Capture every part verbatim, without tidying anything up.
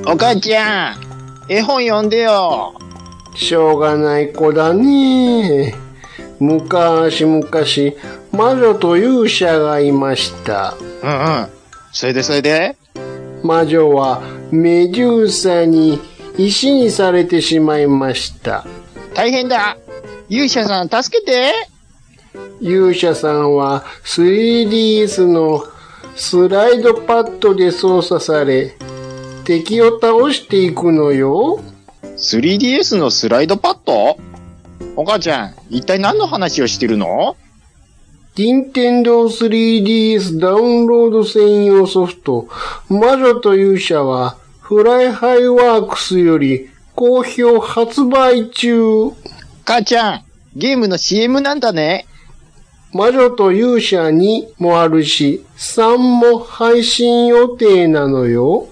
お母ちゃん、絵本読んでよ。 しょうがない子だね。昔々、魔女と勇者がいました。 うんうん。それでそれで魔女はメデューサに石にされてしまいました。 大変だ。勇者さん助けて。 勇者さんは スリーディーエス のスライドパッドで操作され、敵を倒していくのよ。 スリーディーエス のスライドパッド？お母ちゃん、一体何の話をしてるの？ 任天堂 スリーディーエス ダウンロード専用ソフト、魔女と勇者は、フライハイワークスより好評発売中。 母ちゃん、ゲームの シーエム なんだね。 魔女と勇者にもあるし、さんも配信予定なのよ。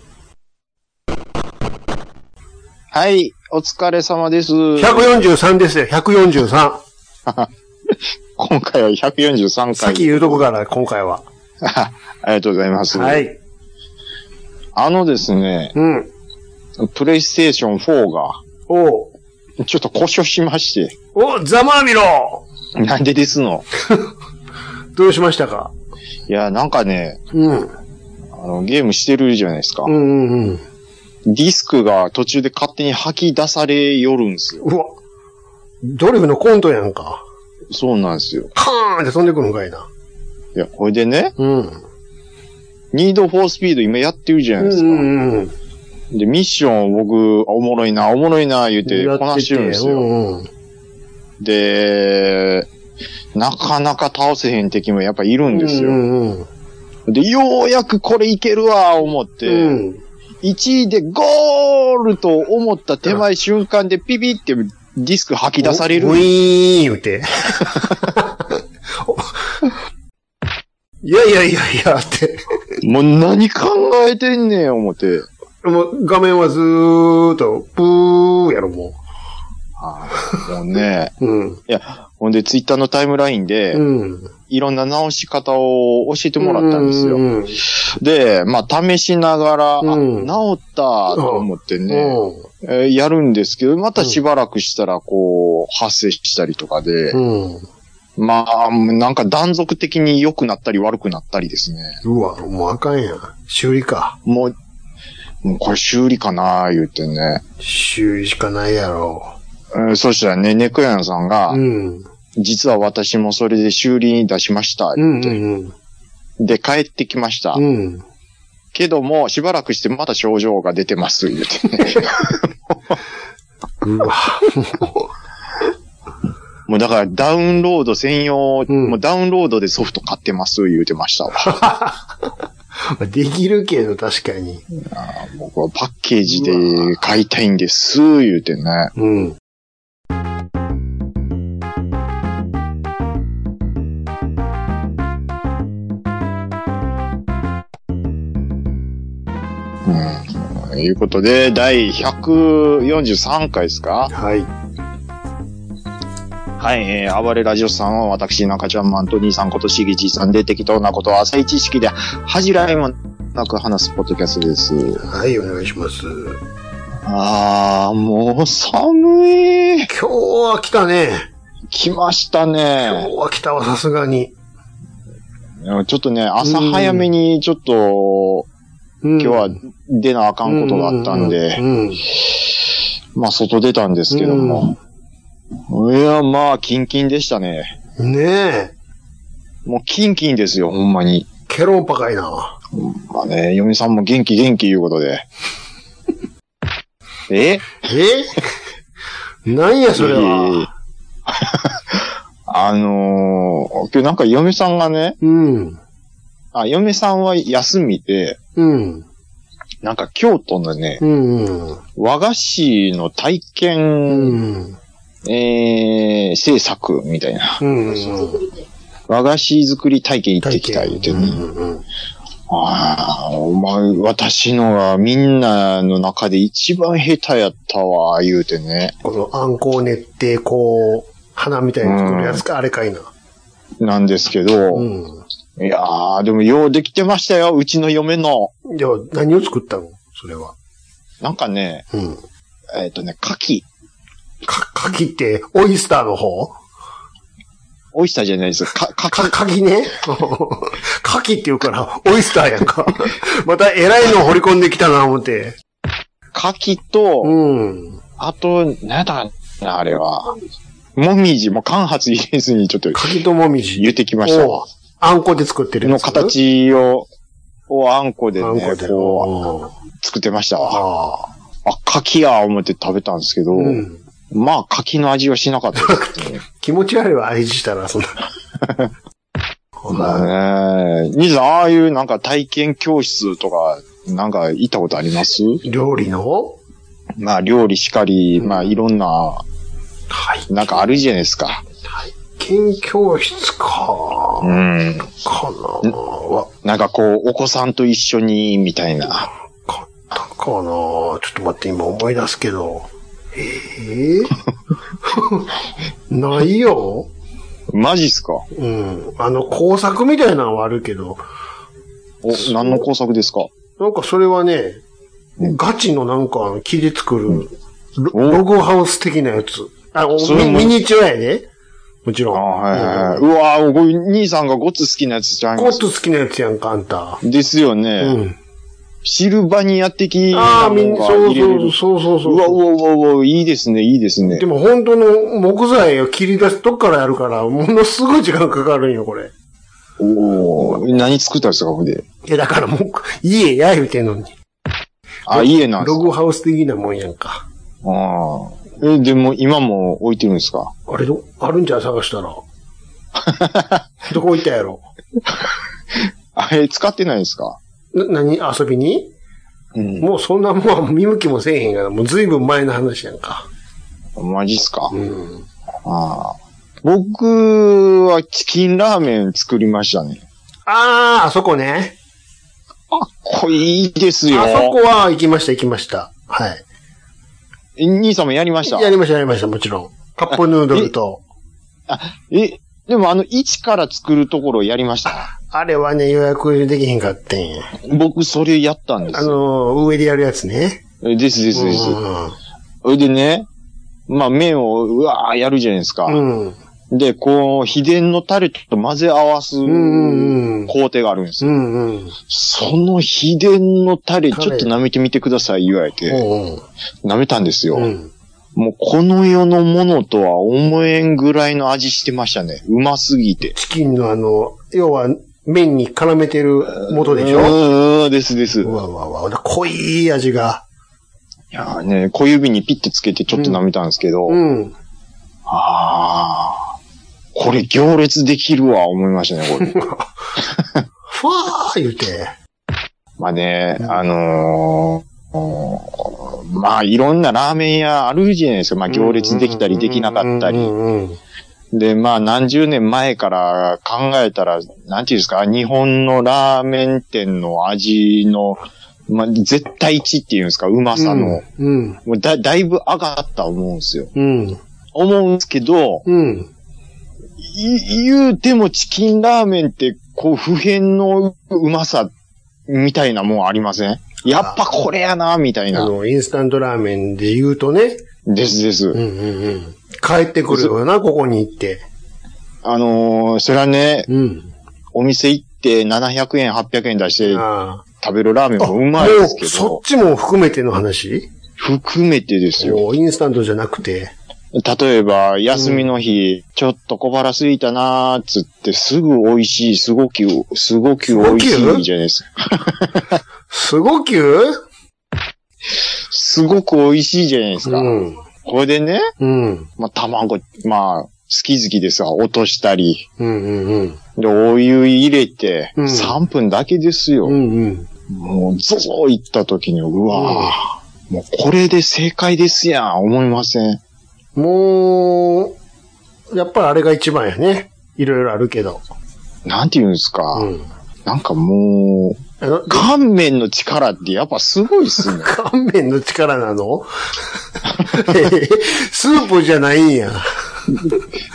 はい、お疲れ様です。 ひゃくよんじゅうさんですよ、ひゃくよんじゅうさん。 今回はひゃくよんじゅうさんかい。 さっき言うとこから、今回は。 ありがとうございます。 はい。 あのですね、 うん。 プレイステーションフォーが、 おう。 ちょっと故障しまして。 お、ざまあみろなんでですの？ どうしましたか？ いや、なんかね、 うん。 あの、ゲームしてるじゃないですか。 うんうんうん。 ディスクが途中で勝手に吐き出されよるんですよ。 うわ。ドリフのコントやんか。 そうなんですよ。 カーンって飛んでくるんかいな。 いや、これでね、 うん。 ニードフォースピード今やってるじゃないですか。 うんうんうん。 で、ミッションを僕、おもろいな、おもろいな、言うてこなしてるんですよ。 うんうん、 で、なかなか倒せへん敵もやっぱいるんですよ。 うんうん、 で、ようやくこれいけるわ、思って、うん、いちいでゴールと思った手前瞬間でピピってディスク吐き出される。 ウィーン言うて。いやいやいやいやって。 もう何考えてんねん、思って。 もう画面はずーっと、プーやろ、もう。 ああ、もうね。 うん。 いや、ほんでツイッターのタイムラインで、うん、いろんな直し方を教えてもらったんですよ。うんうん、で、まあ、試しながら、うん、あ、直ったと思ってね、うんえー、やるんですけど、またしばらくしたら、こう、発生したりとかで、うんまあ、なんか断続的に良くなったり悪くなったりですね。 うわ、もうあかんやん。修理か。 もう、もうこれ修理かな言うてね。 修理しかないやろ。 えー、そしたらね、ネクヤンさんが、うん、実は私もそれで修理に出しました、言って、うんうんうん。で、帰ってきました。うん、けども、しばらくしてまた症状が出てます、言うてね。 うわ。 もうだからダウンロード専用、うん、もうダウンロードでソフト買ってます言うてましたわ。 できるけど確かに。 あ僕はパッケージで買いたいんです言うてね。うん。うん。ということで、第ひゃくよんじゅうさんかいですか？ はい。 はい、えー、暴れラジオさんは私、中ちゃんマント兄さんことしげちさんで適当なことを浅い知識で恥じらいもなく話すポッドキャストです。 はい、お願いします。 あー、もう寒い。 今日は来たね。 来ましたね。 今日は来たわ、さすがに。 ちょっとね、朝早めにちょっと、うん、今日は出なあかんことがあったんで、うんうんうん、まあ外出たんですけども。うんいや、まあ、キンキンでしたね。 ねえ。 もう、キンキンですよ、ほんまに。 ケロンパかいな。 まあね、嫁さんも元気元気いうことで。ええ何や、それは。 あのー、今日なんか嫁さんがね、うん。あ、嫁さんは休みで、うん。なんか京都のね、うんうん、和菓子の体験、うんえー、制作みたいな、うんうん。和菓子作り体験行ってきた言うてね。うんうん、ああ、お前、私のがみんなの中で一番下手やったわ、言うてね。 このあんこを練って、こう、花みたいに作るやつか、うん、あれかいな。 なんですけど、うん、いやー、でもようできてましたよ、うちの嫁の。 いや、何を作ったのそれは。 なんかね、うん、えっ、ー、とね、牡蠣。 か、牡蠣って、オイスターの方？ オイスターじゃないです。か、か、 か、かきね。かきって言うから、オイスターやんか。また偉いの掘り込んできたな、思って。 かきと、うん。あと、なんだあれは。もみじも間髪入れずにちょっと。 かきともみじ。 言ってきましたわ。 あんこで作ってるやつの形を、をあんこでね、こう、作ってましたわ。あ、かきや思って食べたんですけど、うん、まあ、柿の味はしなかったですね。 気持ち悪いわ、味したら、そんな。 まあね。兄さん、ああいうなんか体験教室とか、なんか行ったことあります？ 料理の？ まあ、料理しかり、うん、まあ、いろんな、はい。なんかあるじゃないですか。 体験教室か。うん。かな。なんかこう、お子さんと一緒に、みたいな。 かったかな。ちょっと待って、今思い出すけど。ええー、ないよ。 マジっすか？ うん。あの、工作みたいなのはあるけど。 お、何の工作ですか？ なんかそれはね、うん、ガチのなんか木で作る、うん、ロ, ログハウス的なやつ。あ、ミ, ミニチュアやで。もちろん。あ、 はいはい。うん、うわぁ、ご兄さんがゴツ好きなやつじゃん。 ゴツ好きなやつやんか、あんた。 ですよね。うん。シルバニア的なああ、みんな、そうそうそうそうそう。 うわうわうわうわ、いいですね、いいですね。 でも本当の木材を切り出すとこからやるから、ものすごい時間かかるんよ、これ。 おー、何作ったんですか、これで。 いや、だからもう、家や言うてんのに。 あ、家なんですか。 ログハウス的なもんやんか。 ああ。え、でも今も置いてるんですか？ あれど、あるんじゃ探したら。どこ置いたやろ。 あれ、使ってないんですか？ な、何遊びに、うん、もうそんなもん見向きもせえへんから、もうずいぶん前の話やんか。 マジっすか？うん。ああ。僕はチキンラーメン作りましたね。 ああ、あそこね。 あ、これいいですよ。 あそこは行きました行きました。はい。 兄さんもやりました？ やりましたやりました、もちろん。カップヌードルと。 あ、え、でもあの、一から作るところをやりました。 あれはね、予約できへんかってんや。 僕、それやったんです。 あの、上でやるやつね。 ですですです。それでね、まあ、麺を、うわーやるじゃないですか。うん。で、こう、秘伝のタレと混ぜ合わす工程があるんですよ。うんうん、その秘伝のタレ、ちょっと舐めてみてください、言われて。舐めたんですよ。うん、もう、この世のものとは思えんぐらいの味してましたね。うますぎて。 チキンのあの、要は、麺に絡めてる元でしょ？ うん、ですです。 うわうわうわ、濃い味が。 いやーね、小指にピッてつけてちょっと舐めたんですけど。うん。うん、ああ。これ行列できるわ、思いましたね、これ。ふわー言うて。 まあね、うん、あのー、まあいろんなラーメン屋あるじゃないですか。まあ行列できたりできなかったり。で、まあ何十年前から考えたら、なんていうんですか、日本のラーメン店の味の、まあ絶対一っていうんですか、うまさの。うん、もうだ、だいぶ上がった思うんですよ。うん、思うんですけど、うん言うてもチキンラーメンって、こう、普遍のうまさ、みたいなもんありません？やっぱこれやな、みたいな。 あの、インスタントラーメンで言うとね。 ですです。うんうんうん。帰ってくるよな、ここに行って。 あのー、それはね、うん、お店行ってななひゃくえん、はっぴゃくえん出して食べるラーメンもうまいですけど。 そっちも含めての話？ 含めてですよ。 インスタントじゃなくて。 例えば、休みの日、うん、ちょっと小腹空いたなーっつって、すぐ美味しい、すごきゅう、すごきゅう美味しいじゃないですか。 すごきゅう？ すごく美味しいじゃないですか。うん、これでね、うん、まあ、卵、まあ、好き好きですが、落としたり、うんうんうん、で、お湯入れて、さんぷんだけですよ。うんうん、もう、ゾゾー行った時に、うわー、うん、もうこれで正解ですやん、思いません？ もう、やっぱりあれが一番やね。いろいろあるけど。 なんて言うんですか。うん、なんかもう、乾麺の力ってやっぱすごいっすね。 乾麺の力なの？スープじゃないんや。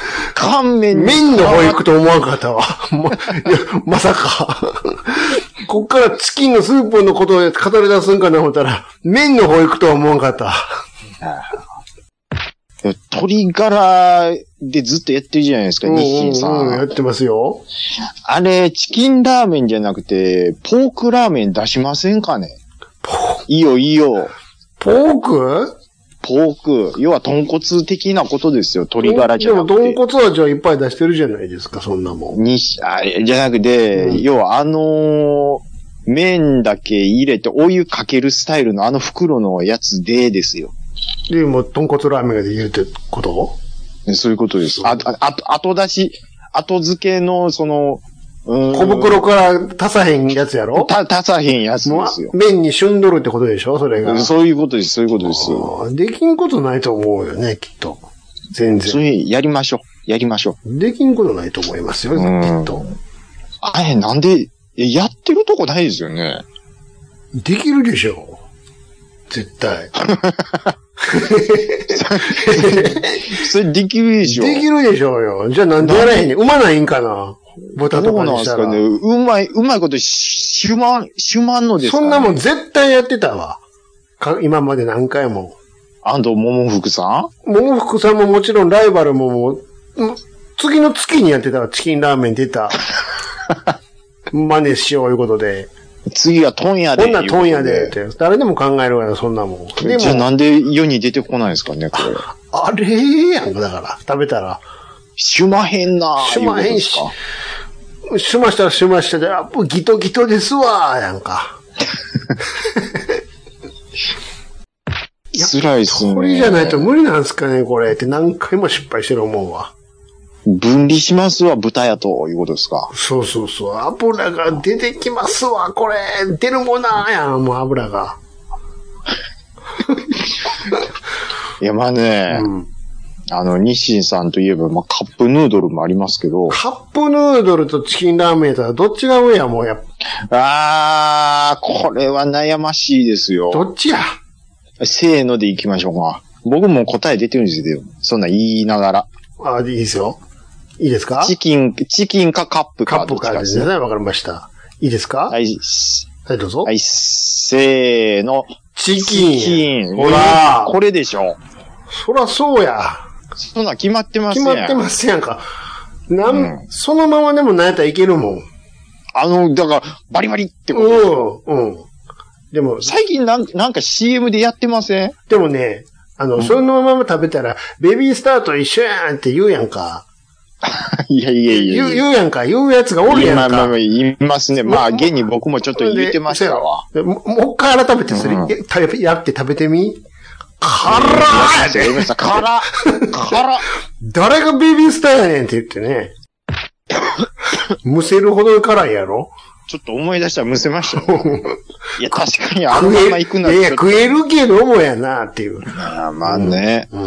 乾麺麺の方行くと思わんかったわ。ま, まさか。 こっからチキンのスープのことを語り出すんかな思ったら、麺の方行くとは思わんかった。 鶏ガラでずっとやってるじゃないですか、日清さん。うんうん、 やってますよ。 あれ、チキンラーメンじゃなくて、ポークラーメン出しませんかね？いいよ、いいよ。 ポーク？ ポーク。要は豚骨的なことですよ、鶏ガラじゃなくて。 でも豚骨味はいっぱい出してるじゃないですか、そんなもん。 にあじゃなくて、うん、要はあのー、麺だけ入れてお湯かけるスタイルのあの袋のやつでですよ。 で、もう豚骨ラーメンができるってこと？ そういうことです。あ、あ、あと出し、後付けの、その、 小袋から足さへんやつやろ？ た、足さへんやつですよ。 麺に旬どるってことでしょそれが。 そういうことです、そういうことですよ。 できんことないと思うよね、きっと。全然。 それやりましょう。やりましょう。できんことないと思いますよ、きっと。 あれ、なんで、やってるとこないですよね。 できるでしょ絶対。 それできるでしょ。 できるでしょうよ。じゃあなんでやらへんねん。うまないんかな豚とかにしたら。 そうなんですかね。うまい、うまいことしゅまん、しゅまんのですかね。 そんなもん絶対やってたわ。か今まで何回も。 安藤桃福さん桃福さんももちろんライバルももう、次の月にやってたわ。チキンラーメン出た。真似しよういうことで。 次はトンヤで。 こんなトンヤでって。誰でも考えるわよ、そんなもん。 でもじゃあなんで世に出てこないんですかね、これ。 あれやんか、だから。食べたら。 しゅまへんなぁ。 しゅまへんし。しゅましたらしゅましたで、あ、ギトギトですわ、やんか。 辛いっすね。 鳥じゃないと無理なんすかね、これ。って何回も失敗してる思うわ。 分離しますわ、豚やということですか。 そうそうそう。油が出てきますわ、これ。出るもんなやん、もう油が。 いや、まあね、うん、あの、日清さんといえば、まあ、カップヌードルもありますけど。 カップヌードルとチキンラーメンとはどっちが上や、もうやっぱ。あー、これは悩ましいですよ。 どっちや？ せーので行きましょうか。僕も答え出てるんですよ。そんな言いながら。 あー、いいですよ。いいですか？ チキン、チキンかカップか。 カップかですね。わかりました。いいですか？ はい。 はい、どうぞ。 はい、せーの。 チキン。 チキン。 ほら。 これでしょ。 そらそうや。 そんな決まってますやん。 決まってますやんか。なん、うん、そのままでもなんやったらいけるもん。 あの、だから、バリバリってことでしょ。 うん、うん。でも、 最近なんなんか シーエム でやってません？ でもね、あの、うん、そのまま食べたら、ベビースターと一緒やんって言うやんか。 いやいやいや言う、言うやんか。言うやつがおるやんか。 まあまあ言いますね。まあ、現に僕もちょっと言ってましたわ。 もう一回改めてそれ、うん、やって食べてみ？辛い！辛辛誰がベビースターやねんって言ってね。むせるほど辛いやろ？ ちょっと思い出したらむせましたよ。いや、確かにあのまま行くなら。 いや、食えるけどもやな、っていう。 あまあね。うん。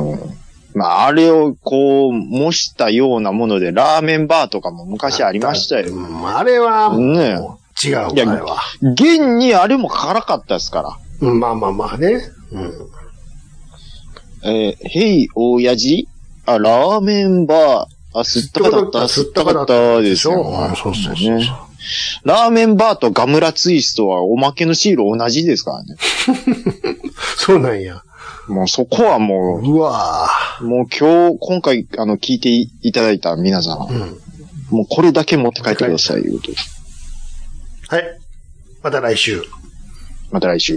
うんまあ、あれをこう、模したようなもので、ラーメンバーとかも昔ありましたよ。 うん、あれは、ね違う、あれは。 現にあれも辛かったですから。 うん、まあまあまあね。うん。 えー、へい、親父あ、ラーメンバー、あ、すったかだった、すったかだったですよ。 あそうそうそう。ねラーメンバーとガムラツイストはおまけのシール同じですからね。 そうなんや。 もうそこはもう、 うわもう今日、今回、あの、聞いていただいた皆さん、うん、もうこれだけ持って帰ってください、いうことです。 はい。また来週。 また来週。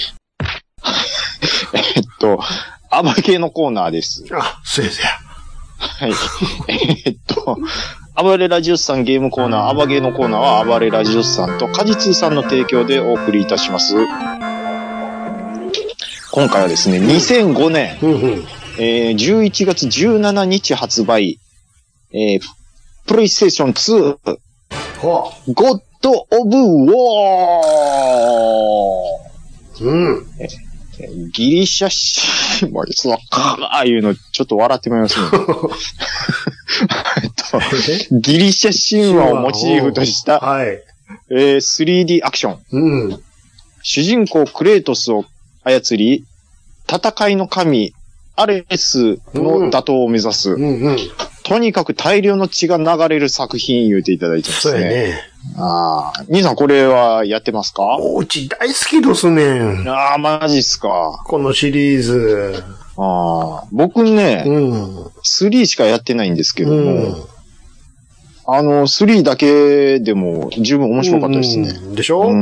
えっと、アバゲーのコーナーです。 あ、そうですや。 はい。えっと、暴れラジオスさんゲームコーナー、アバゲーのコーナーは暴れラジオスさんとカジツーさんの提供でお送りいたします。今回はですね、にせんごねん、うんうんえー、じゅういちがつじゅうしちにち発売、えー、プレイステーションツー、ゴッド・オブ・ウォー、 うんえー、ギリシャ神話、その、ああいうの、ちょっと笑ってまいりますね。えっと、ギリシャ神話をモチーフとした、 はいえー、スリーディー アクション。 うん、 主人公クレートスを操り、戦いの神、アレスの打倒を目指す、 うんうんうん、 とにかく大量の血が流れる作品言うていただいてますね。 そうやね。 ああ。兄さんこれはやってますか？ うち大好きですね。 ああ、マジっすか。 このシリーズ。 ああ。僕ね、うん、スリーしかやってないんですけども、うん、あの、スリーだけでも十分面白かったですね。 うん、でしょ？うん。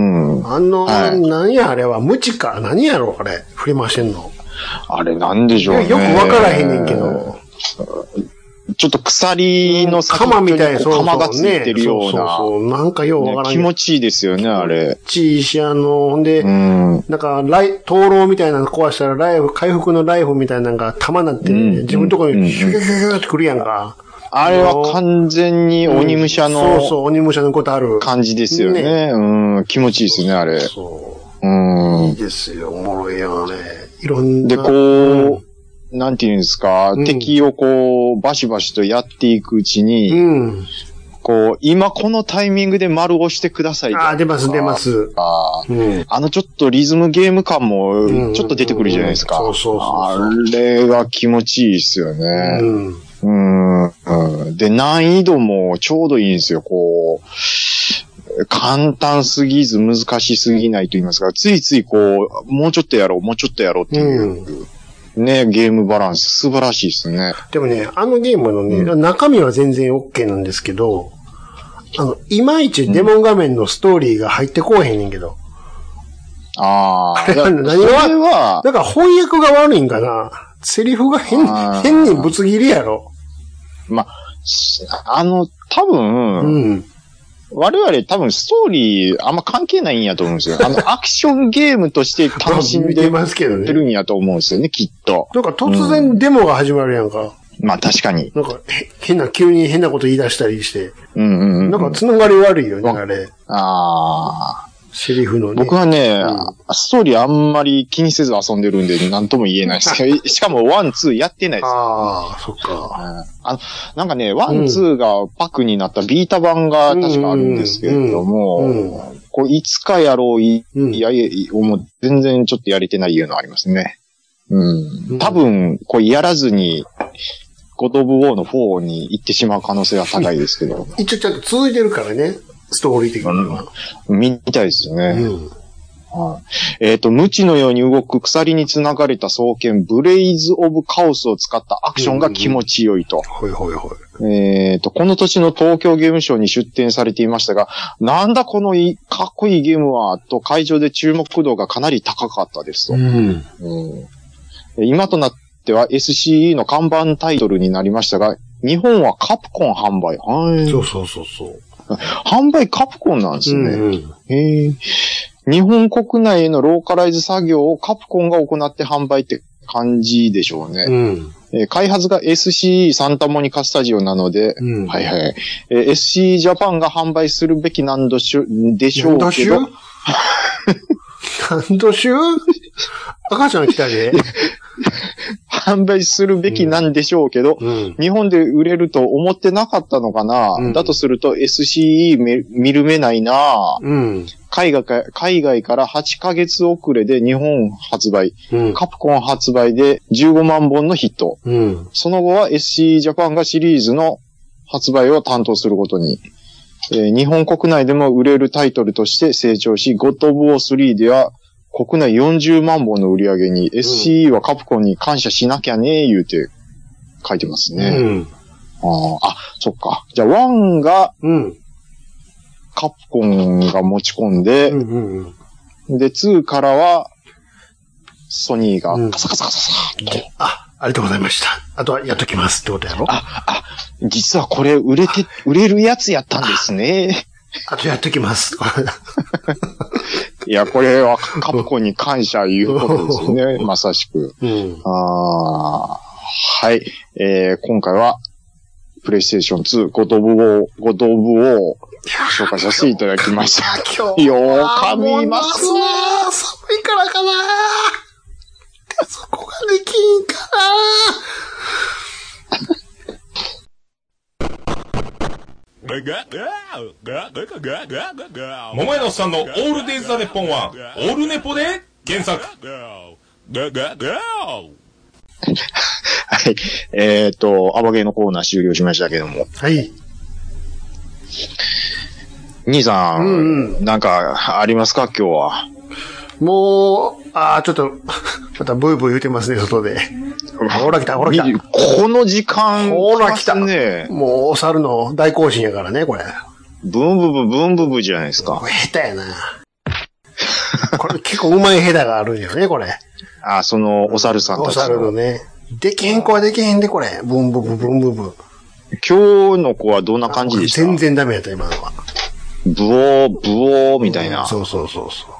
あの、はい、何やあれは、無知か。何やろあれ。振り回してんの。 あれなんでしょうね。 よくわからへんねんけど。 ちょっと鎖の先にみたいな鎌がついてるような。そうそうそう。なんかようわからん、 ね。気持ちいいですよね、あれ。 気持ちいいし、あの、ほんで、うん、なんか、ライ、灯籠みたいなの壊したら、ライフ、回復のライフみたいなのが玉になって、ね、うん、自分のところにシュキュキュキュってくるやんか。 あれは完全に鬼武者の、 うん、そうそう、鬼武者のことある。 感じですよね。ね、うん、気持ちいいですね、あれ。 そう。 うん。 いいですよ、おもろいよね。いろんな。 で、こう、うん、なんていうんですか、うん、敵をこう、バシバシとやっていくうちに、うん、こう、今このタイミングで丸押してくださいと。 ああ、出ます、出ます。 あ、うん、あのちょっとリズムゲーム感も、ちょっと出てくるじゃないですか。 うんうんうん、そうそうそう。 あれが気持ちいいですよね。うんうんうん、で、難易度もちょうどいいんですよ、こう。簡単すぎず難しすぎないと言いますか、ついついこう、もうちょっとやろう、もうちょっとやろうっていう、うん、ね、ゲームバランス素晴らしいですね。 でもね、あのゲームのね、うん、中身は全然 OK なんですけど、あの、いまいちデモン画面のストーリーが入ってこうへんねんけど。 うん、ああ。 何が、だから翻訳が悪いんかな。セリフが変、変にぶつ切りやろ。 まあ、あの、多分、うん、我々多分ストーリーあんま関係ないんやと思うんですよ。あの、アクションゲームとして楽しんでるんやと思うんですよね、きっと。 なんか突然デモが始まるやんか。うん、 まあ確かに。 なんか、変な、急に変なこと言い出したりして。 うんうんうん。 なんか繋がり悪いよね、あれ。 ああ。 セリフのね。 僕はね、うん、ストーリーあんまり気にせず遊んでるんで、なんとも言えないですけど、しかもワン、ツーやってないです。 ああ、そっか、うん。 あの、なんかね、ワン、ツーがパックになったビータ版が確かあるんですけれども、うんうん、こういつかやろう、い、うん、や、もう全然ちょっとやれてないいうのはありますね。うん。多分、こうやらずに、ゴッド・オブ・ウォーのフォーに行ってしまう可能性は高いですけど。 一応ちゃんと続いてるからね。ストーリー的には。 見たいですよね。うんはい、えっ、ー、と、無知のように動く鎖に繋がれた双剣、ブレイズ・オブ・カオスを使ったアクションが気持ちよいと。 はいはいはい。 えっ、ー、と、この年の東京ゲームショウに出展されていましたが、なんだこのいいかっこいいゲームは、と会場で注目度がかなり高かったですと。うんうん、今となっては エスシーイー の看板タイトルになりましたが、日本はカプコン販売。はい。 そうそうそうそう。 販売カプコンなんですね。うんうん、へー日本国内へのローカライズ作業をカプコンが行って販売って感じでしょうね。うんえー、開発が エスシーイー サンタモニカスタジオなので、うん、はいはい、えー。エスシーイー ジャパンが販売するべきなんでしょでしょうけど。 何度しゅ赤ちゃん来たで。 販売するべきなんでしょうけど、うん、日本で売れると思ってなかったのかな、うん、だとすると エスシーイー 見る目ないな、うん、海外か、海外からはちかげつ遅れで日本発売、うん、カプコン発売でじゅうごまんぼんのヒット、うん、その後は エスシーイー ジャパンがシリーズの発売を担当することに、えー、日本国内でも売れるタイトルとして成長し、ゴッド・オブ・ウォースリーでは国内よんじゅうまんぼんの売り上げに、うん、エスシーイー はカプコンに感謝しなきゃね、言うて書いてますね。うん、あ, あ、そっか。じゃあ、ワンが、カプコンが持ち込んで、うんうんうん、で、ツーからは、ソニーがカサカサカサカサ、 うん、と。あ、ありがとうございました。あとはやっときますってことやろ？ あ、あ、実はこれ売れて、売れるやつやったんですね。 あとやっときます。 いや、これはカプコンに感謝いうことですよね。まさしく。うん、あはい。えー、今回は、プレイステーションツー、ゴッド・オブ・ウォー、ゴッド・オブ・ウォーを紹介させていただきました。 今日よー噛みますね。 寒いからかなそこができんかな桃屋のおっさんのオールデイズ・ザ・ネッポンはオールネポで検索。 はい。えっ、ー、と、アバゲーのコーナー終了しましたけども。 はい。 兄さん、うんうん、なんか、ありますか今日は。 もう、ああ、ちょっと、またブーブー言うてますね、外で。ほら来た、ほら来た。 この時間、 ほら来た。ね。もう、お猿の大行進やからね、これ。 ブンブブ、ブンブブじゃないですか。 下手やな。これ結構うまいヘダがあるんよね、これ。 あ、その、お猿さんたちの。 お猿のね。できへん子はできへんで、これ。ブンブブ、ブンブブ。 今日の子はどんな感じでした？ 全然ダメやった、今のは。 ブオー、ブオーみたいな。 うん、そうそうそうそう。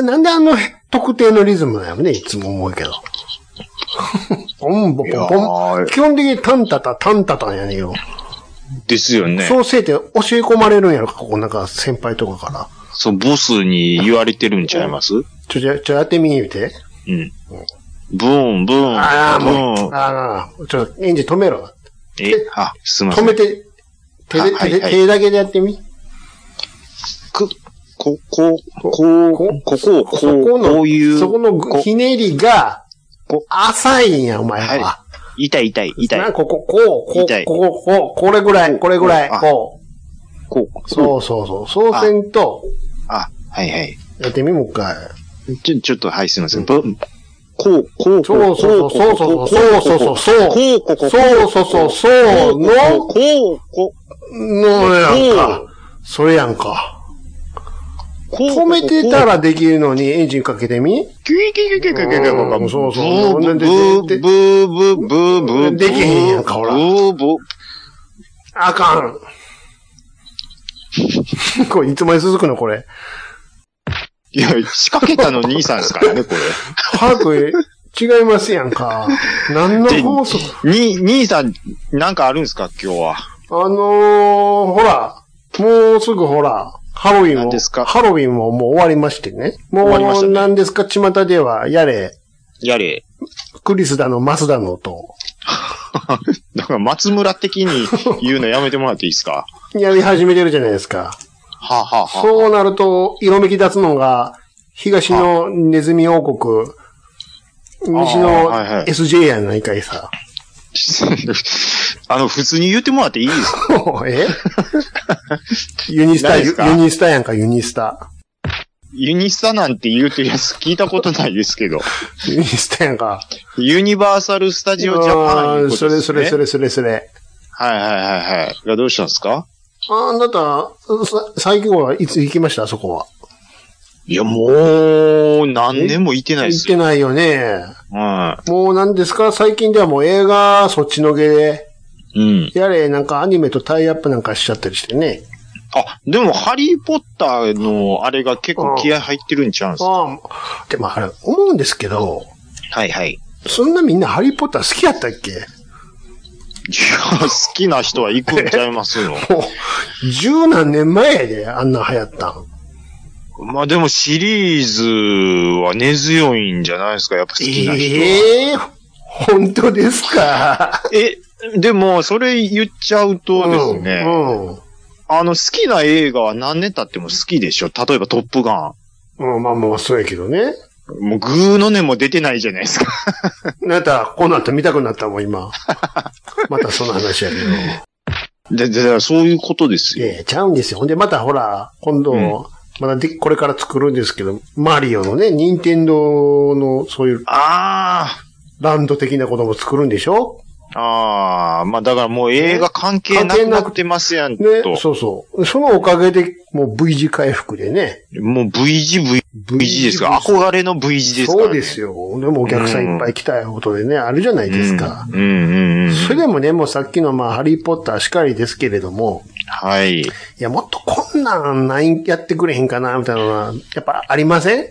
なんであの特定のリズムなのね、いつも思うけど。ポンボポンポン。基本的にタンタタ、タンタタやねんよ。 ですよね。 そうせいて教え込まれるんやろか、ここなんか先輩とかから。 そう、ボスに言われてるんちゃいます？ ちょ、ちょ、ちょ、やってみてみて。 うん。ブーン、ブーン。 ああ、もう。ああ、ちょ、エンジン止めろ。 え、あ、すみません。 止めて、手で、手で、手だけでやってみ。 く、こ、こ、こ、こ、ここ、こ、こういう。 そこのひねりが、浅いんや、お前は。 痛い、痛い、痛い。 ここ、こう、こう、こう、こう、これぐらい、これぐらい、こう。こう。そうそうそう。そうせんと。 あ、はいはい。 やってみ、もう一回。 ちょ、ちょっと、はい、すみません。こう、こう、こう、 そうそうそう、そうそうそう、そうそうそう、こう、ここ、そうそうそう、そうの、こう、こう、のやんか。それやんか。止めてたらできるのにエンジンかけてみ？ キュイキュイキュイキュイキュイキュイ。 そうそう。 ブーブーブーブーブーブー。 できへんやんか、ほら。ブーブー。あかん。これいつまで続くのこれ。 いや、仕掛けたの兄さんですからね、これ。 早く違いますやんか。何の放送？ に、兄さん、なんかあるんですか、今日は。 あのー、ほら、もうすぐほら、ハロウィンも、ハロウィンももう終わりましてね。もう、終わりましたね。何ですか、巷では、やれ。 やれ。 クリスだの、マスだのと。 だから、松村的に言うのやめてもらっていいですか？ やり始めてるじゃないですか。 はあ、はあはあ、 そうなると、色めき立つのが、東のネズミ王国、西の エスジェー やないかいさ。 あの、普通に言ってもらっていいですか？ えユニスタ、ユニスタやんか、ユニスタ。 ユニスタなんて言うてるやつ聞いたことないですけど。 ユニスタやんか。 ユニバーサル・スタジオ・ジャパンいうことですね。 それそれそれそれそれ。 はいはいはいはい。がどうしたんですか？ あ、あなた、最近はいつ行きましたそこは。 いや、もう、何年も行ってないですよ。行ってないよね。 はい。 もう何ですか最近ではもう映画、そっちのけで。 うん。 やれ、なんかアニメとタイアップなんかしちゃったりしてね。 あ、でも、ハリーポッターのあれが結構気合入ってるんちゃうんすか？ ああ。でもあれ、思うんですけど。 はいはい。 そんなみんなハリーポッター好きやったっけ？いや、 好きな人は行くんちゃいますよ。もう、十何年前やで、あんな流行ったん。 まあでもシリーズは根強いんじゃないですか、やっぱ好きな人は。 ええー、本当ですか？ え、でも、それ言っちゃうとですね、うんうん、あの、好きな映画は何年経っても好きでしょ？例えばトップガン。うん、まあまあ、そうやけどね。 もう、グーの音も出てないじゃないですか。 なんか、こうなったら見たくなったもん、今。またその話やけど。 で、で、そういうことですよ。 いや、ちゃうんですよ。ほんで、またほら、今度、うん、まだで、これから作るんですけど、マリオのね、ニンテンドーの、そういう、 ああ、 ランド的なことも作るんでしょ？ ああ、まあだからもう映画関係なくなってますやんと。 ね、そうそう。そのおかげで、もう V 字回復でね。 もう V 字、V、V 字ですか？憧れの V 字ですか、ね？ そうですよ。でもお客さんいっぱい来たことでね、うん、あるじゃないですか。 うん、うん、うんうん。 それでもね、もうさっきのまあ、ハリーポッターしかりですけれども。 はい。いや、もっとこんなんないやってくれへんかな、みたいなのは、やっぱありません？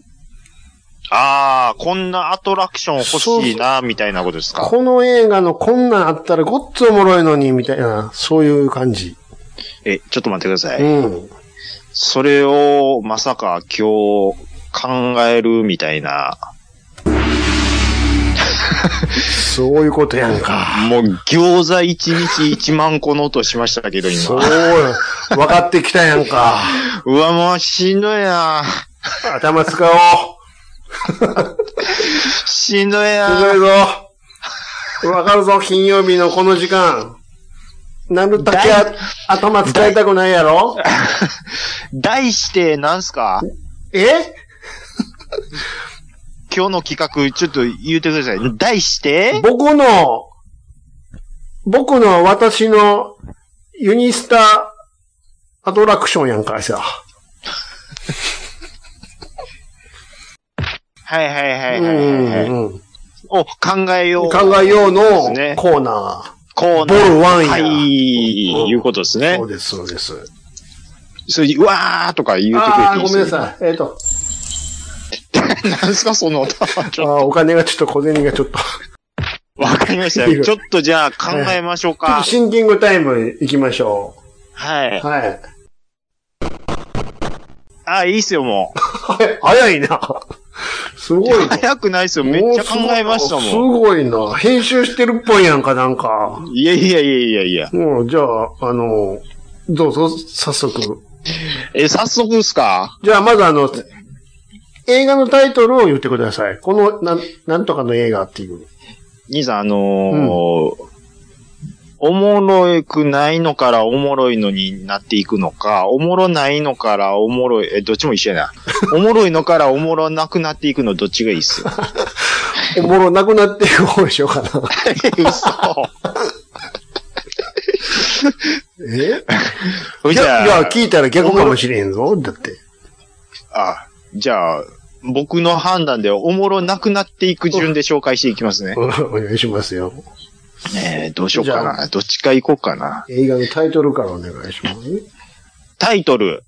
ああ、こんなアトラクション欲しいな、みたいなことですか？ この映画のこんなんあったらごっつおもろいのに、みたいな、そういう感じ。 え、ちょっと待ってください。 うん。 それを、まさか今日考えるみたいな。 そういうことやんか。 もう餃子一日一万個の音しましたけど、今。 そうよ。分かってきたやんか。 うわ、もうしんどいな。 頭使おう。 しんどいな。 しんどいぞ。 わかるぞ、金曜日のこの時間。なるだけ頭使いたくないやろ？ 題して何すか？ え？ 今日の企画、ちょっと言うてください。題して僕の、僕の私のユニスタアトラクションやんかさ。 はいはいはいはいはい、はい。うんうん、お、考えよう。 考えようのコーナー。 コーナー。 ボールワンや。 はい、うん、いうことですね。 そうです、そうです。 それ、うわーとか言うてくれていいですか？ あー、ごめんなさい。えっ、ー、と。 何すか、その歌は。 ちょっとあお金がちょっと、小銭がちょっと。 わかりました。ちょっとじゃあ考えましょうか。 はい、ちょっとシンキングタイム行きましょう。 はい。 はい。 あ、いいっすよ、もう。 早いな。すごい。 早くないっすよ。めっちゃ考えましたもん。 すごいな。編集してるっぽいやんか、なんか。 いやいやいやいやいや。 もう、じゃあ、あの、どうぞ、早速。 え、早速っすか？ じゃあ、まずあの、映画のタイトルを言ってください。この、なん、なんとかの映画っていう。 兄さん、あのー、うん、おもろくないのからおもろいのになっていくのか、おもろないのからおもろい、え、どっちも一緒やな。おもろいのからおもろなくなっていくのどっちがいいっすよ。 おもろなくなっていく方にしようかな。 嘘。 えじゃあ、いや、聞いたら逆かもしれんぞ。だって。 あ、じゃあ、僕の判断でおもろなくなっていく順で紹介していきますね。 お願いしますよ。 えー、どうしようかな。どっちか行こうかな。 映画のタイトルからお願いします。 タイトル。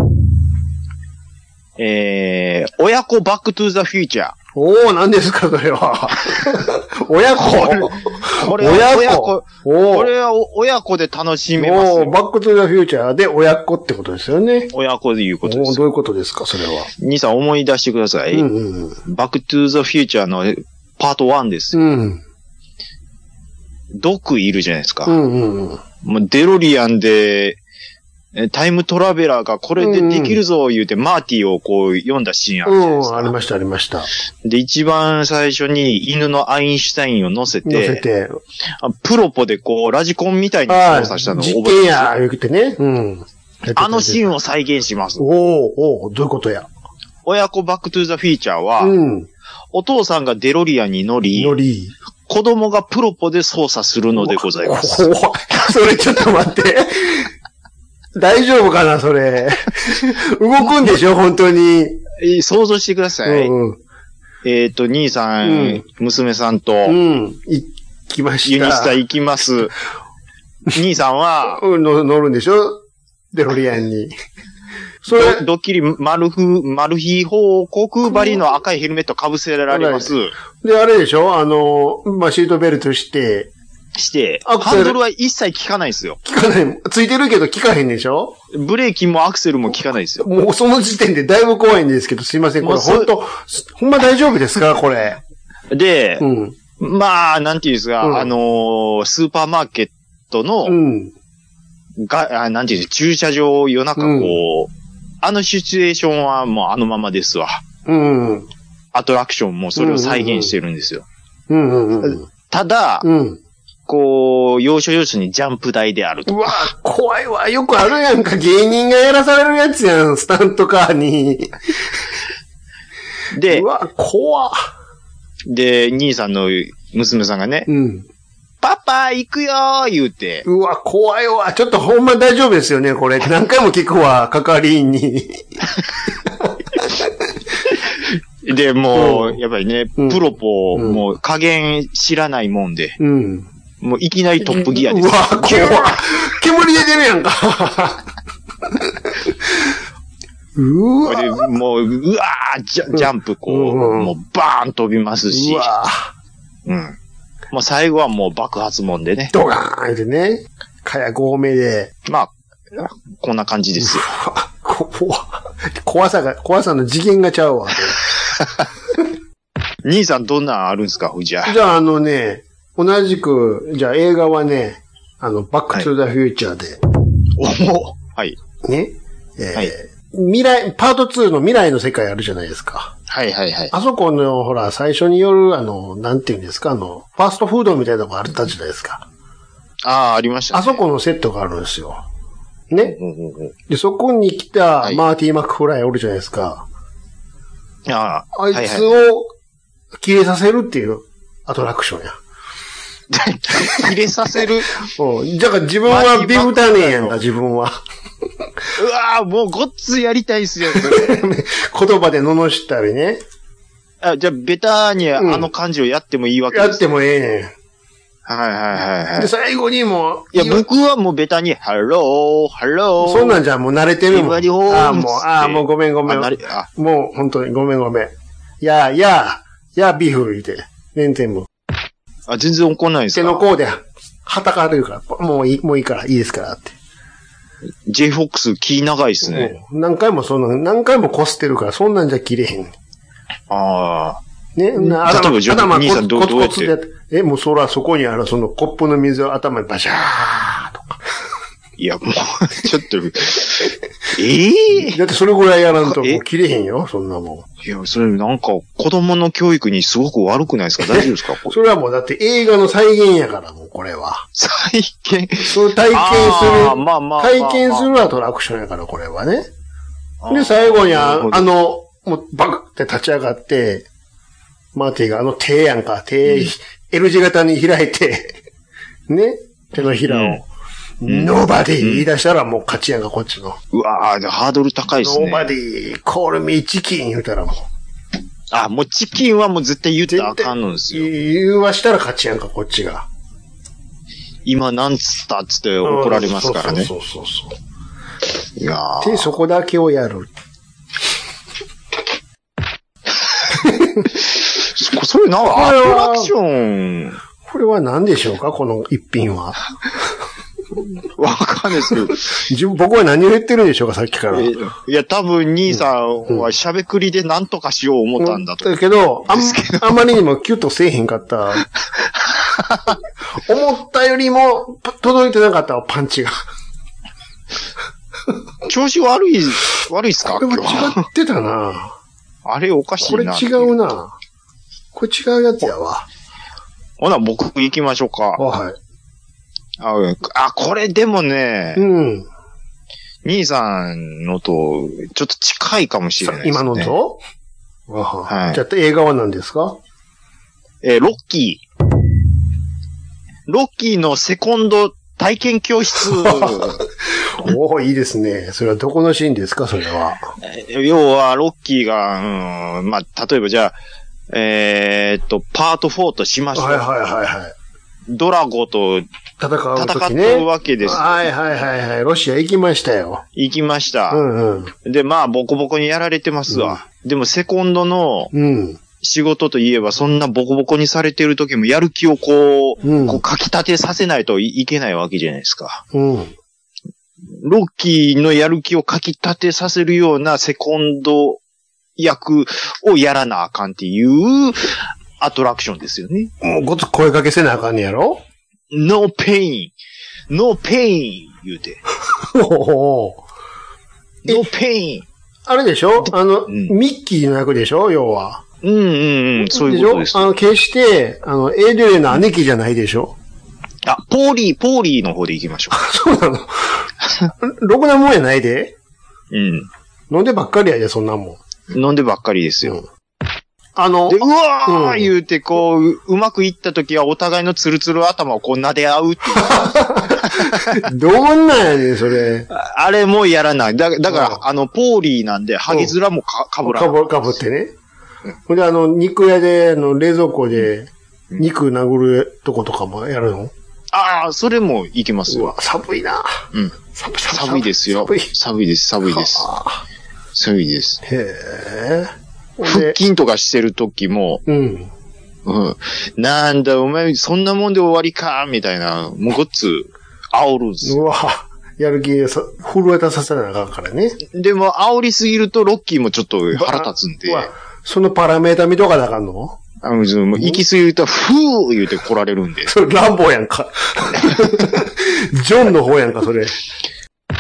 えー、親子バックトゥーザフューチャー。 おー、何ですか、それは。親子これは親子。これは親子で楽しめますよ。 バックトゥーザフューチャーで親子ってことですよね。 親子でいうことです。 どういうことですか、それは。 兄さん思い出してください。うんうんうん、バックトゥーザフューチャーのパートワンですよ。うん、ドクいるじゃないですか。うんうんうん、もうデロリアンで、タイムトラベラーがこれでできるぞ言うて、うん、マーティをこう読んだシーンあるじゃないですか。 うん、ありましたありました。 で、一番最初に犬のアインシュタインを乗せて、乗せてプロポでこう、ラジコンみたいに操作したのを覚えてます。 実験や、言うてね。うん。 あのシーンを再現します。 おー、おー、どういうことや。 親子バックトゥーザフィーチャーは、うん、お父さんがデロリアンに乗り、乗り、子供がプロポで操作するのでございます。 怖い。それちょっと待って。大丈夫かな、それ。動くんでしょ、本当に。 想像してください。うんうん、えっ、ー、と、兄さん、うん、娘さんと、うん、 行きました。 ユニスタ行きます。兄さんは、 うん、乗るんでしょ、デロリアンに。 それ、ドッキリ、マルフ、マルヒ方向張りの赤いヘルメット被せられます。 で、あれでしょ、あの、まあ、シートベルトして、 して、ハンドルは一切効かないですよ。 効かない。ついてるけど効かへんでしょ？ ブレーキもアクセルも効かないですよ。 もうその時点でだいぶ怖いんですけど、すいません。これ本当ほんま大丈夫ですかこれ。 で、うん、まあ、なんていうんですか、うん、あのー、スーパーマーケットの、うん、が、あなんていうんですか、駐車場を夜中こう、うん、あのシチュエーションはもうあのままですわ。うん、アトラクションもそれを再現してるんですよ。うんうんうん、ただ、うんこう、要所要所にジャンプ台であるとか。 うわ、怖いわ。よくあるやんか。芸人がやらされるやつやん。スタントカーに。 で、 うわ、怖っ。 で、兄さんの娘さんがね、うん、パパ行くよー言うて。 うわ、怖いわ。ちょっとほんま大丈夫ですよね、これ。何回も聞くわ、係員に。 で、もう、うん、やっぱりね、うん、プロポ、うん、もう加減知らないもんで。うん。もういきなりトップギアです。 うわ、怖っ。煙出てるやんか。うわでもう、うわージャ、ジャンプこう、うん、もうバーン飛びますし。うわうん。もう最後はもう爆発もんでね。 ドガーンってね。かやごめで。 まあ、こんな感じですよ。 怖怖さが、怖さの次元がちゃうわ。 兄さんどんなんあるんですかじゃあ。 じゃああのね、同じく、じゃあ映画はね、あの、バックトゥーザフューチャーで。 はい、おおはい。 ね。えーはい、未来、パートツーの未来の世界あるじゃないですか。 はいはいはい。 あそこの、ほら、最初に夜、あの、なんていうんですか、あの、ファーストフードみたいなとこあったじゃないですか。 ああ、ありましたね。 あそこのセットがあるんですよ。ね。 うんうんうん、 で、そこに来たマーティー・マックフライおるじゃないですか。 はい、ああ。あいつを消えさせるっていうアトラクションや。 切れさせる。 うん。だから自分はビフタネーやんか、自分は。 うわぁ、もうごっつやりたいっすよ、 言葉で罵ったりね。 あ、じゃあ、ベタにあの感じをやってもいいわけです、うん、 やってもええねん。 はいはいはいはい。 で、最後にもいや、僕はもうベタに、ハロー、ハロー。 そんなんじゃもう慣れてるもん。ああ、もう、ああ、もうごめんごめん。 ああもう本当にごめんごめん。やあ、やあ、やあ、ビーフ言うて。全然もう。 あ、全然怒んないですか？ 手の甲で、はたかれるから、もういい、もういいから、いいですからって。 J-フォックス気長いっすね。 何回もその、何回もこすってるから、そんなんじゃ切れへん。 ああ。 ね、な、 頭、例えば、頭、兄さんどうやって。 え、もうそらそこにある、そのコップの水を頭にバシャーとか。 いや、もう、ちょっと、ええー、 だってそれぐらいやらんともう切れへんよ、そんなもん。いや、それなんか、子供の教育にすごく悪くないですか？大丈夫ですか？ それはもうだって映画の再現やから、もうこれは。 再現そう体験する、 まあまあ、 体験するアトラクションやから、これはね。で、最後にあ、あの、もうバクって立ち上がって、マーティがあの手やんか、手、うん、L 字型に開いて、ね、手のひらを、ノーバディ言い出したらもう勝ちやんか、こっちの。 うわぁ、ハードル高いっすね。 ノーバディ、コールミーチキン言うたらもう。 あ、もうチキンはもう絶対言ったらあかんのですよ。 言わしたら勝ちやんか、こっちが。 今なんつったっつって怒られますからね。 そうそうそうそう。 いやー。で、そこだけをやる。 そ, それなんかアトラクション。 これは何でしょうか、この一品は。 わかんないですけど。 自分、僕は何を言ってるんでしょうか、さっきから。 いや、多分、兄さんはしゃべくりで何とかしよう思ったんだと。 だけど、あん、あんまりにもキュッとせえへんかった。思ったよりも、届いてなかったパンチが。 調子悪い、悪いっすか？ これは違ってたな。 あれおかしいな。 これ違うな。これ違うやつやわ。 ほな、僕行きましょうか。 はい。 あ、あ、これでもね、 うん。 兄さんのと、ちょっと近いかもしれないですね。 今のとはい。 じゃあ映画は何ですか？ えー、ロッキー。ロッキーのセコンド体験教室。 おお、いいですね。それはどこのシーンですか、それは。 要は、ロッキーが、うん、まあ、例えばじゃあ、えー、っと、パートフォーとしましょう。 はいはいはいはい。 ドラゴと戦う時ね。 戦ってるわけです。 はいはいはいはい。ロシア行きましたよ。 行きました。 うんうん。 で、まあ、ボコボコにやられてますわ。うん、でも、セコンドの、うん。仕事といえば、そんなボコボコにされてる時も、やる気をこう、うん、こう、かき立てさせないといけないわけじゃないですか。 うん。 ロッキーのやる気をかき立てさせるようなセコンド役をやらなあかんっていうアトラクションですよね。 もうごつ声かけせなあかんねやろ？ No pain! No pain! 言うて。 おー No pain! あれでしょ？あの、うん、ミッキーの役でしょ？要は。 うんうんうん。そういうことです。 あの、決して、あの、エイドレの姉貴じゃないでしょ？ あ、ポーリー、ポーリーの方で行きましょう。そうなの。ろくなもんやないで。 うん。 飲んでばっかりやで、そんなもん。飲んでばっかりですよ。 うん、あの、 で、うわー、うん、言うて、こう、うまくいった時はお互いのツルツル頭をこう撫で合うっていう。 どんなんやねん、それ。 あれもやらない。だだから、うん、あの、ポーリーなんで、ハゲ面もか、かぶらない。 かぶ、かぶってね。ほ、うん、で、あの、肉屋で、あの、冷蔵庫で、肉殴るとことかもやるの？ ああ、それもいけますよ。 うわ、寒いな。 うん。 寒い、 寒いですよ。寒い。寒いです、寒いです。寒いです。 へぇ腹筋とかしてる時も、 うん。 うん。なんだ、お前、そんなもんで終わりか、みたいな、もうごっつ、煽るんですよ。 うわ、やる気でさ、震えたさせなあかんからね。 でも、煽りすぎると、ロッキーもちょっと腹立つんで。 そのパラメータ見とかなあかんの？ あの、もう行き過ぎると、ふー言うて来られるんで。 それ、ランボーやんか。ジョンの方やんか、それ。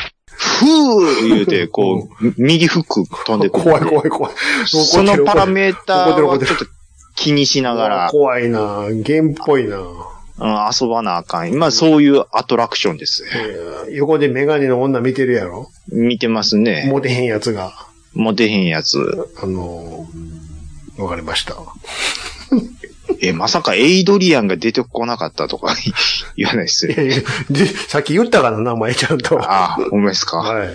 ふー言うて、こう、右フック飛んでくる。 怖い怖い怖い。 そのパラメーターをちょっと気にしながら。 怖いなゲームっぽいなうん、遊ばなあかん。まあそういうアトラクションです。 横でメガネの女見てるやろ？ 見てますね。 モテへんやつが。 モテへんやつ。 あのー、わかりました。 え、まさかエイドリアンが出てこなかったとか言わないっすよ。 いやいやで、さっき言ったから名前ちゃんと。 ああ、ほんまですか。 はい。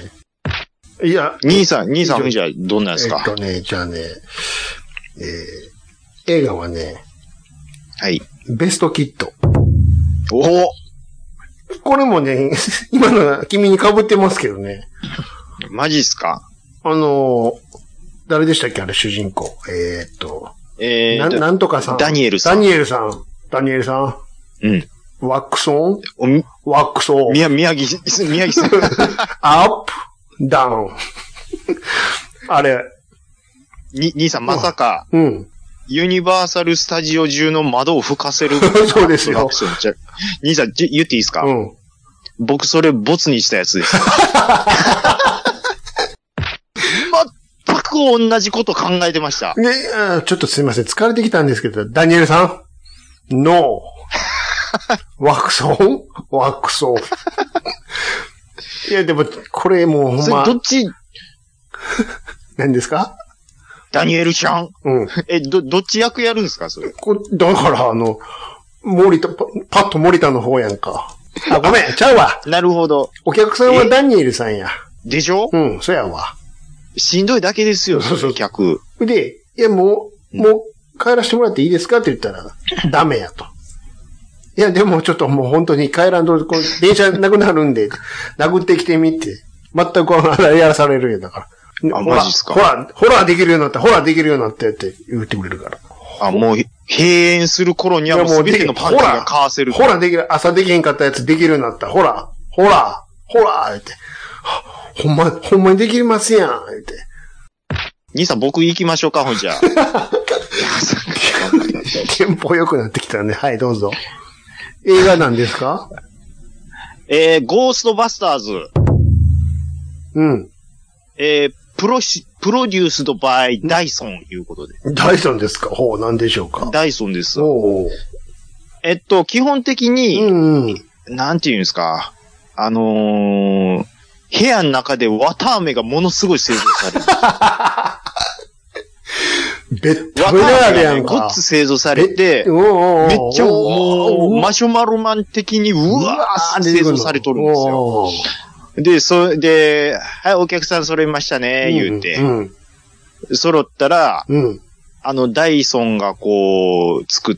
いや。 兄さん、兄さんじゃあどんなんですか？ えっとね、じゃあね、えー、映画はね、 はい。 ベストキット。 おおこれもね、今の君に被ってますけどね。 マジっすか？ あの、誰でしたっけあれ主人公。えー、っと。 えー、 な、なんとかさん。 ダニエルさん。 ダニエルさん。ダニエルさん。 うん。 ワックソンワックソン。 宮、宮城、宮城さん。 アップ、ダウン。あれ。 に、兄さんまさか。 うん。 ユニバーサルスタジオ中の窓を吹かせる。 そうですよ。 兄さん、言っていいですか？ うん。 僕それボツにしたやつです。全く同じこと考えてました。 ね、ちょっとすいません。疲れてきたんですけど、ダニエルさんノー。ワクソンワクソン。いや、でも、これもうほんま。 どっち何ですか？ ダニエルちゃん。 うん。 え、ど、どっち役やるんですかそれ。 こだから、あの、森田、パッと森田の方やんか。あ、ごめん、ちゃうわ。 なるほど。 お客さんはダニエルさんや。 でしょ？ うん、そうやわ。 しんどいだけですよ、そうそう、客。 で、いや、もう、もう、帰らせてもらっていいですかって言ったら、ダメやと。いや、でもちょっともう本当に帰らんと、こう電車なくなるんで、殴ってきてみて。全くこの、やらされるよ、だから。 あ、マジっすか？ ほら、ほらできるようになった、ほらできるようになってって言ってくれるから。 あ、もう、閉園する頃にはもうすべてのパンチがかわせる。 ほらできる、朝できへんかったやつできるようになった。ほら、ほら、ほら、って。ほんま、ほんまにできますやん、って。 兄さん、僕行きましょうか、ほんじゃ。 テンポ良くなってきたね。はい、どうぞ。映画なんですか？ えー、ゴーストバスターズ。 うん。 えー、プロシ、プロデュースドバイダイソンいうことで。 ダイソンですか？ほう、なんでしょうか？ ダイソンです。 おう。 えっと、基本的に、 うんうん、 なんていうんですか、あのー、部屋の中で綿飴がものすごい製造される。 べったべだやんか。 グッズ製造されて、めっちゃもう、マシュマロマン的にうわー製造されとるんですよ。で、それで、はい、お客さん揃いましたね、言うて。うんうん、揃ったら、うん、あの、ダイソンがこう、作った、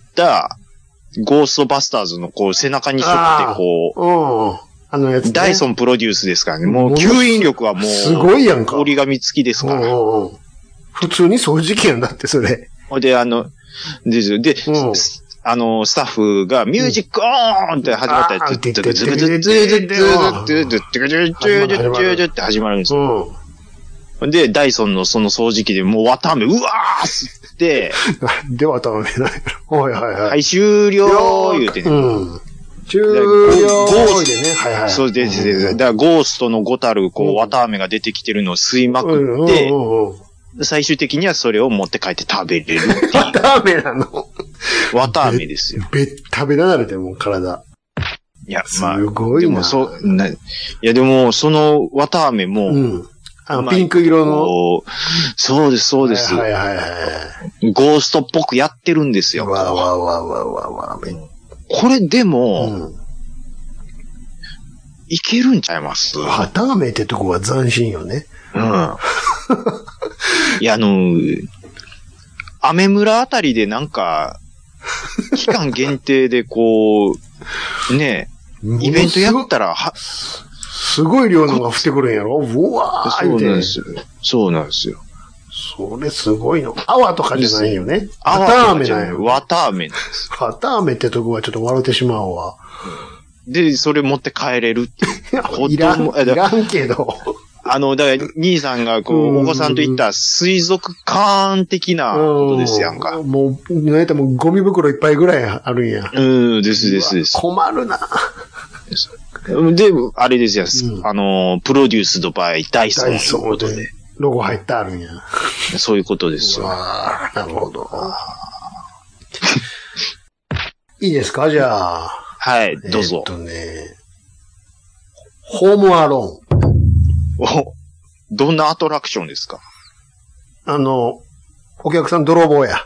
ゴーストバスターズのこう、背中に沿ってこう、あのやつね、ダイソンプロデュースですからね。もう吸引力はもう、 すごいやんか。 折り紙付きですから。 おうおう普通に掃除機やんだって、それ。 で、あの、ですよ。で、うん、あの、スタッフがミュージックオーンって始まったら、ズッズッズッズッズッズッズッズッズッズッズッズッズッズッって始まるんですよ。で、ダイソンのその掃除機でもう綿飴、うわー吸って、 で、綿飴ないの。はいはいはい。 はい、終了言うてね。うん終了でね。はいはい。 そうです。だからゴーストのごたる、こう、綿飴が出てきてるのを吸いまくって、最終的にはそれを持って帰って食べれるっていう。 綿飴なの？ 綿飴ですよ。 べったべだなれても体。 いや、まあ。 すごいな。 でもそう、な、いやでも、その綿飴も、うん。 あの、ピンク色の。 そうです、そうです。 はいはいはい。 ゴーストっぽくやってるんですよ。 わわわわわわ。 これでも、うん、いけるんちゃいます？ 綿飴ってとこは斬新よね。 うん。いや、あの、アメ村あたりでなんか、期間限定でこう、ね、イベントやったら、は、 すごい量のが降ってくるんやろ？うわーって。 そうなんですよ。そうなんですよ。 それすごいの。泡とかじゃないよね。 綿飴なんよ。綿飴なんです。 綿飴ってとこはちょっと笑ってしまうわ。 で、それ持って帰れるっていう。 いらん、いらんけど。 あの、だから、兄さんがこう、お子さんと行った水族館的なことですやんか。 もう、なんやったらもうゴミ袋いっぱいぐらいあるんや。 うん、ですですです。 困るな。 で、あれですよ、うん、あの、プロデュースの場合、ダイソーということで。 ロゴ入ってあるんや。 そういうことですよ。 ああ、なるほど。いいですかじゃあ。 はい、どうぞ。 えっとね、ホームアローン。 お、どんなアトラクションですか？ あの、お客さん泥棒や。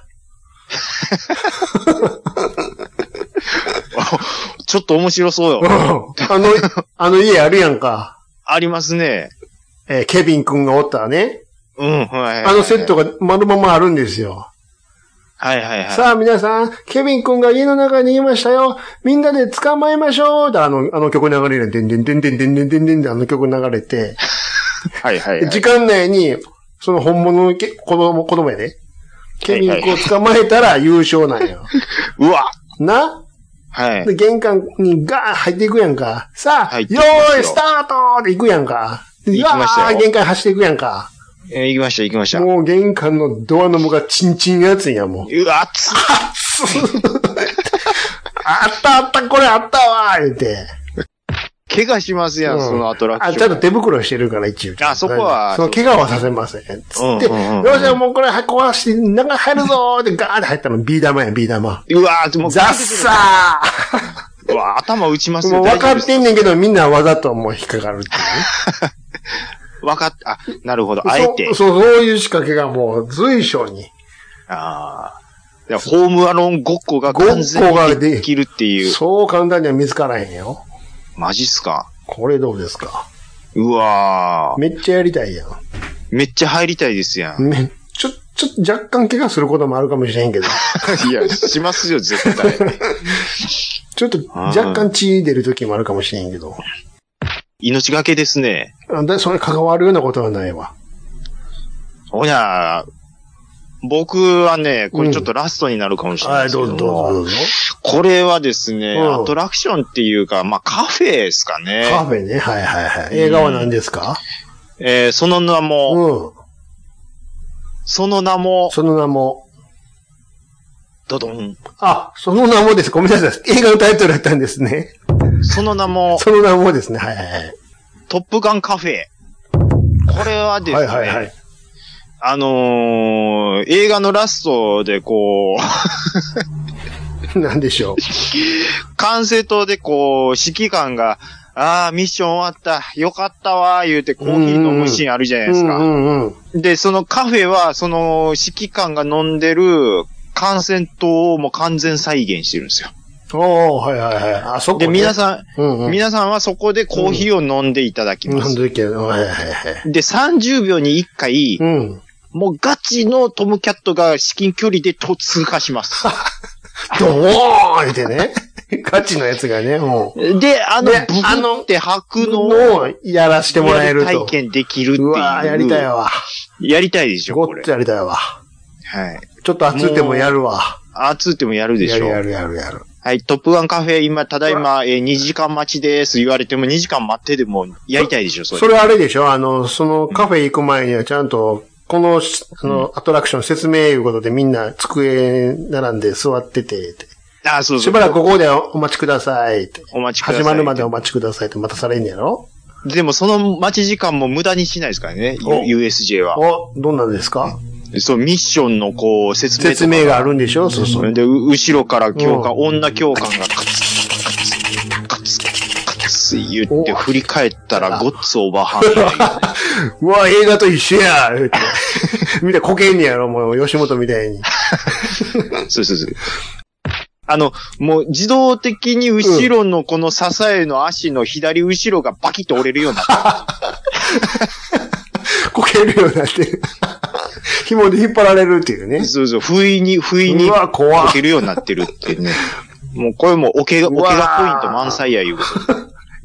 ちょっと面白そうよ。 あの、あの家あるやんか。 ありますね。 えー、ケビン君がおったらね。 うん、はい、はい。 あのセットが丸ままあるんですよ。 はいはいはい。 さあ皆さん、ケビン君が家の中にいましたよ。みんなで捕まえましょうってあの、あの曲流れる。でんでんでんでんでんでんでんでんでんあの曲流れて。 はいはい、はい。 時間内に、その本物の子供、子供やで。ケビン君を捕まえたら優勝なんよ。 うわなはい。 で、玄関にガーン入っていくやんか。さあ、よーい、スタートって行くやんか。 行きましたよ。 玄関走っていくやんか。 えー、行きました、行きました。 もう玄関のドアの向がチンチンやつんや、もう。 うわ、熱っあったあった、これあったわ言うて。 怪我しますやん、うん、そのアトラクション。 あ、ちゃんと手袋してるから、一応。 あ、そこは。 その怪我はさせません。つって、うんうんうんうん、よっしゃ、もうこれ壊して、中入るぞーってガーって入ったの、ビー玉や、ビー玉。 うわー、もう。 ザッサーうわ、頭打ちますよ。 もう分かってんねんけど、みんなわざともう引っかかるっていうね。 分かっ、あ、なるほど、あえて。 そう、そういう仕掛けがもう随所に。 ああ。ホームアローンごっこが完全にできるっていう。 そう簡単には見つからへんよ。 マジっすか？これどうですか？ うわー。 めっちゃやりたいやん。 めっちゃ入りたいですやん。 め、ちょ、ちょっと若干怪我することもあるかもしれへんけど。 いや、しますよ、絶対。 ちょっと若干血出る時もあるかもしれんけど。 命がけですね。 だそれ関わるようなことはないわ。 ほや、僕はね、これちょっとラストになるかもしれないですけど、うん、はい、どうぞどうぞ。これはですね、うん、アトラクションっていうか、まあカフェですかね。 カフェね、はいはいはい。映画は何ですか？ うん、えー、その名も、うん、その名も、 その名も、 ドドン。 あ、その名もです。ごめんなさい。映画のタイトルだったんですね。 その名も、 その名もですね。はいはいはい。 トップガンカフェ。これはですね、はいはいはい、あのー、映画のラストでこう、なんでしょう。 管制塔でこう、指揮官が、ああ、ミッション終わった。よかったわ、言うてコーヒー飲むシーンあるじゃないですか。うんうんうん、で、そのカフェは、その指揮官が飲んでる管制塔をもう完全再現してるんですよ。 おー、はいはいはい。あ、そこ、ね、 で、皆さん、うんうん、皆さんはそこでコーヒーを飲んでいただきます。 飲んでいけど、はいはいはい。 で、さんじゅうびょうにいっかい、うん、もうガチのトムキャットが至近距離でと通過します。 ドーンってね。ガチのやつがね、もう。で、あの、ブフって吐くのを、 やらしてもらえると。 体験できるっていう。うわやりたいわ。 やりたいでしょ、 これ。ごっつやりたいわ。 はい。 ちょっと熱ってもやるわ。 熱ってもやるでしょ。 やるやるやるやる。 はい、トップガンカフェ、今、ただいま、えー、にじかん待ちです言われてもにじかん待ってでもやりたいでしょ、それ。 それあれでしょあの、そのカフェ行く前にはちゃんと、この、あの、アトラクション説明いうことでみんな机並んで座ってて、 あ、そうそう。 しばらくここでお待ちくださいって。 お待ちください。 始まるまでお待ちくださいって待たされんねやろ？ でもその待ち時間も無駄にしないですからね、ユーエスジェー は。 お、どんなんですか？ そう、ミッションのこう、説明。 説明があるんでしょ？そうそう。 で、後ろから教官、女教官がカツカツ、カツカツ言って振り返ったらゴッツオーバーハンド。 うわ、映画と一緒やって。みたい、こけんねやろ、もう、吉本みたいに。 そうそうそう。あの、もう自動的に後ろのこの支えの足の左後ろがバキッと折れるようになった。 こけるようになって。紐で引っ張られるっていうね。 そうそう、不意に、不意に、こけるようになってるっていうね。もうこれもおけが、おけがポイント満載やいうこと。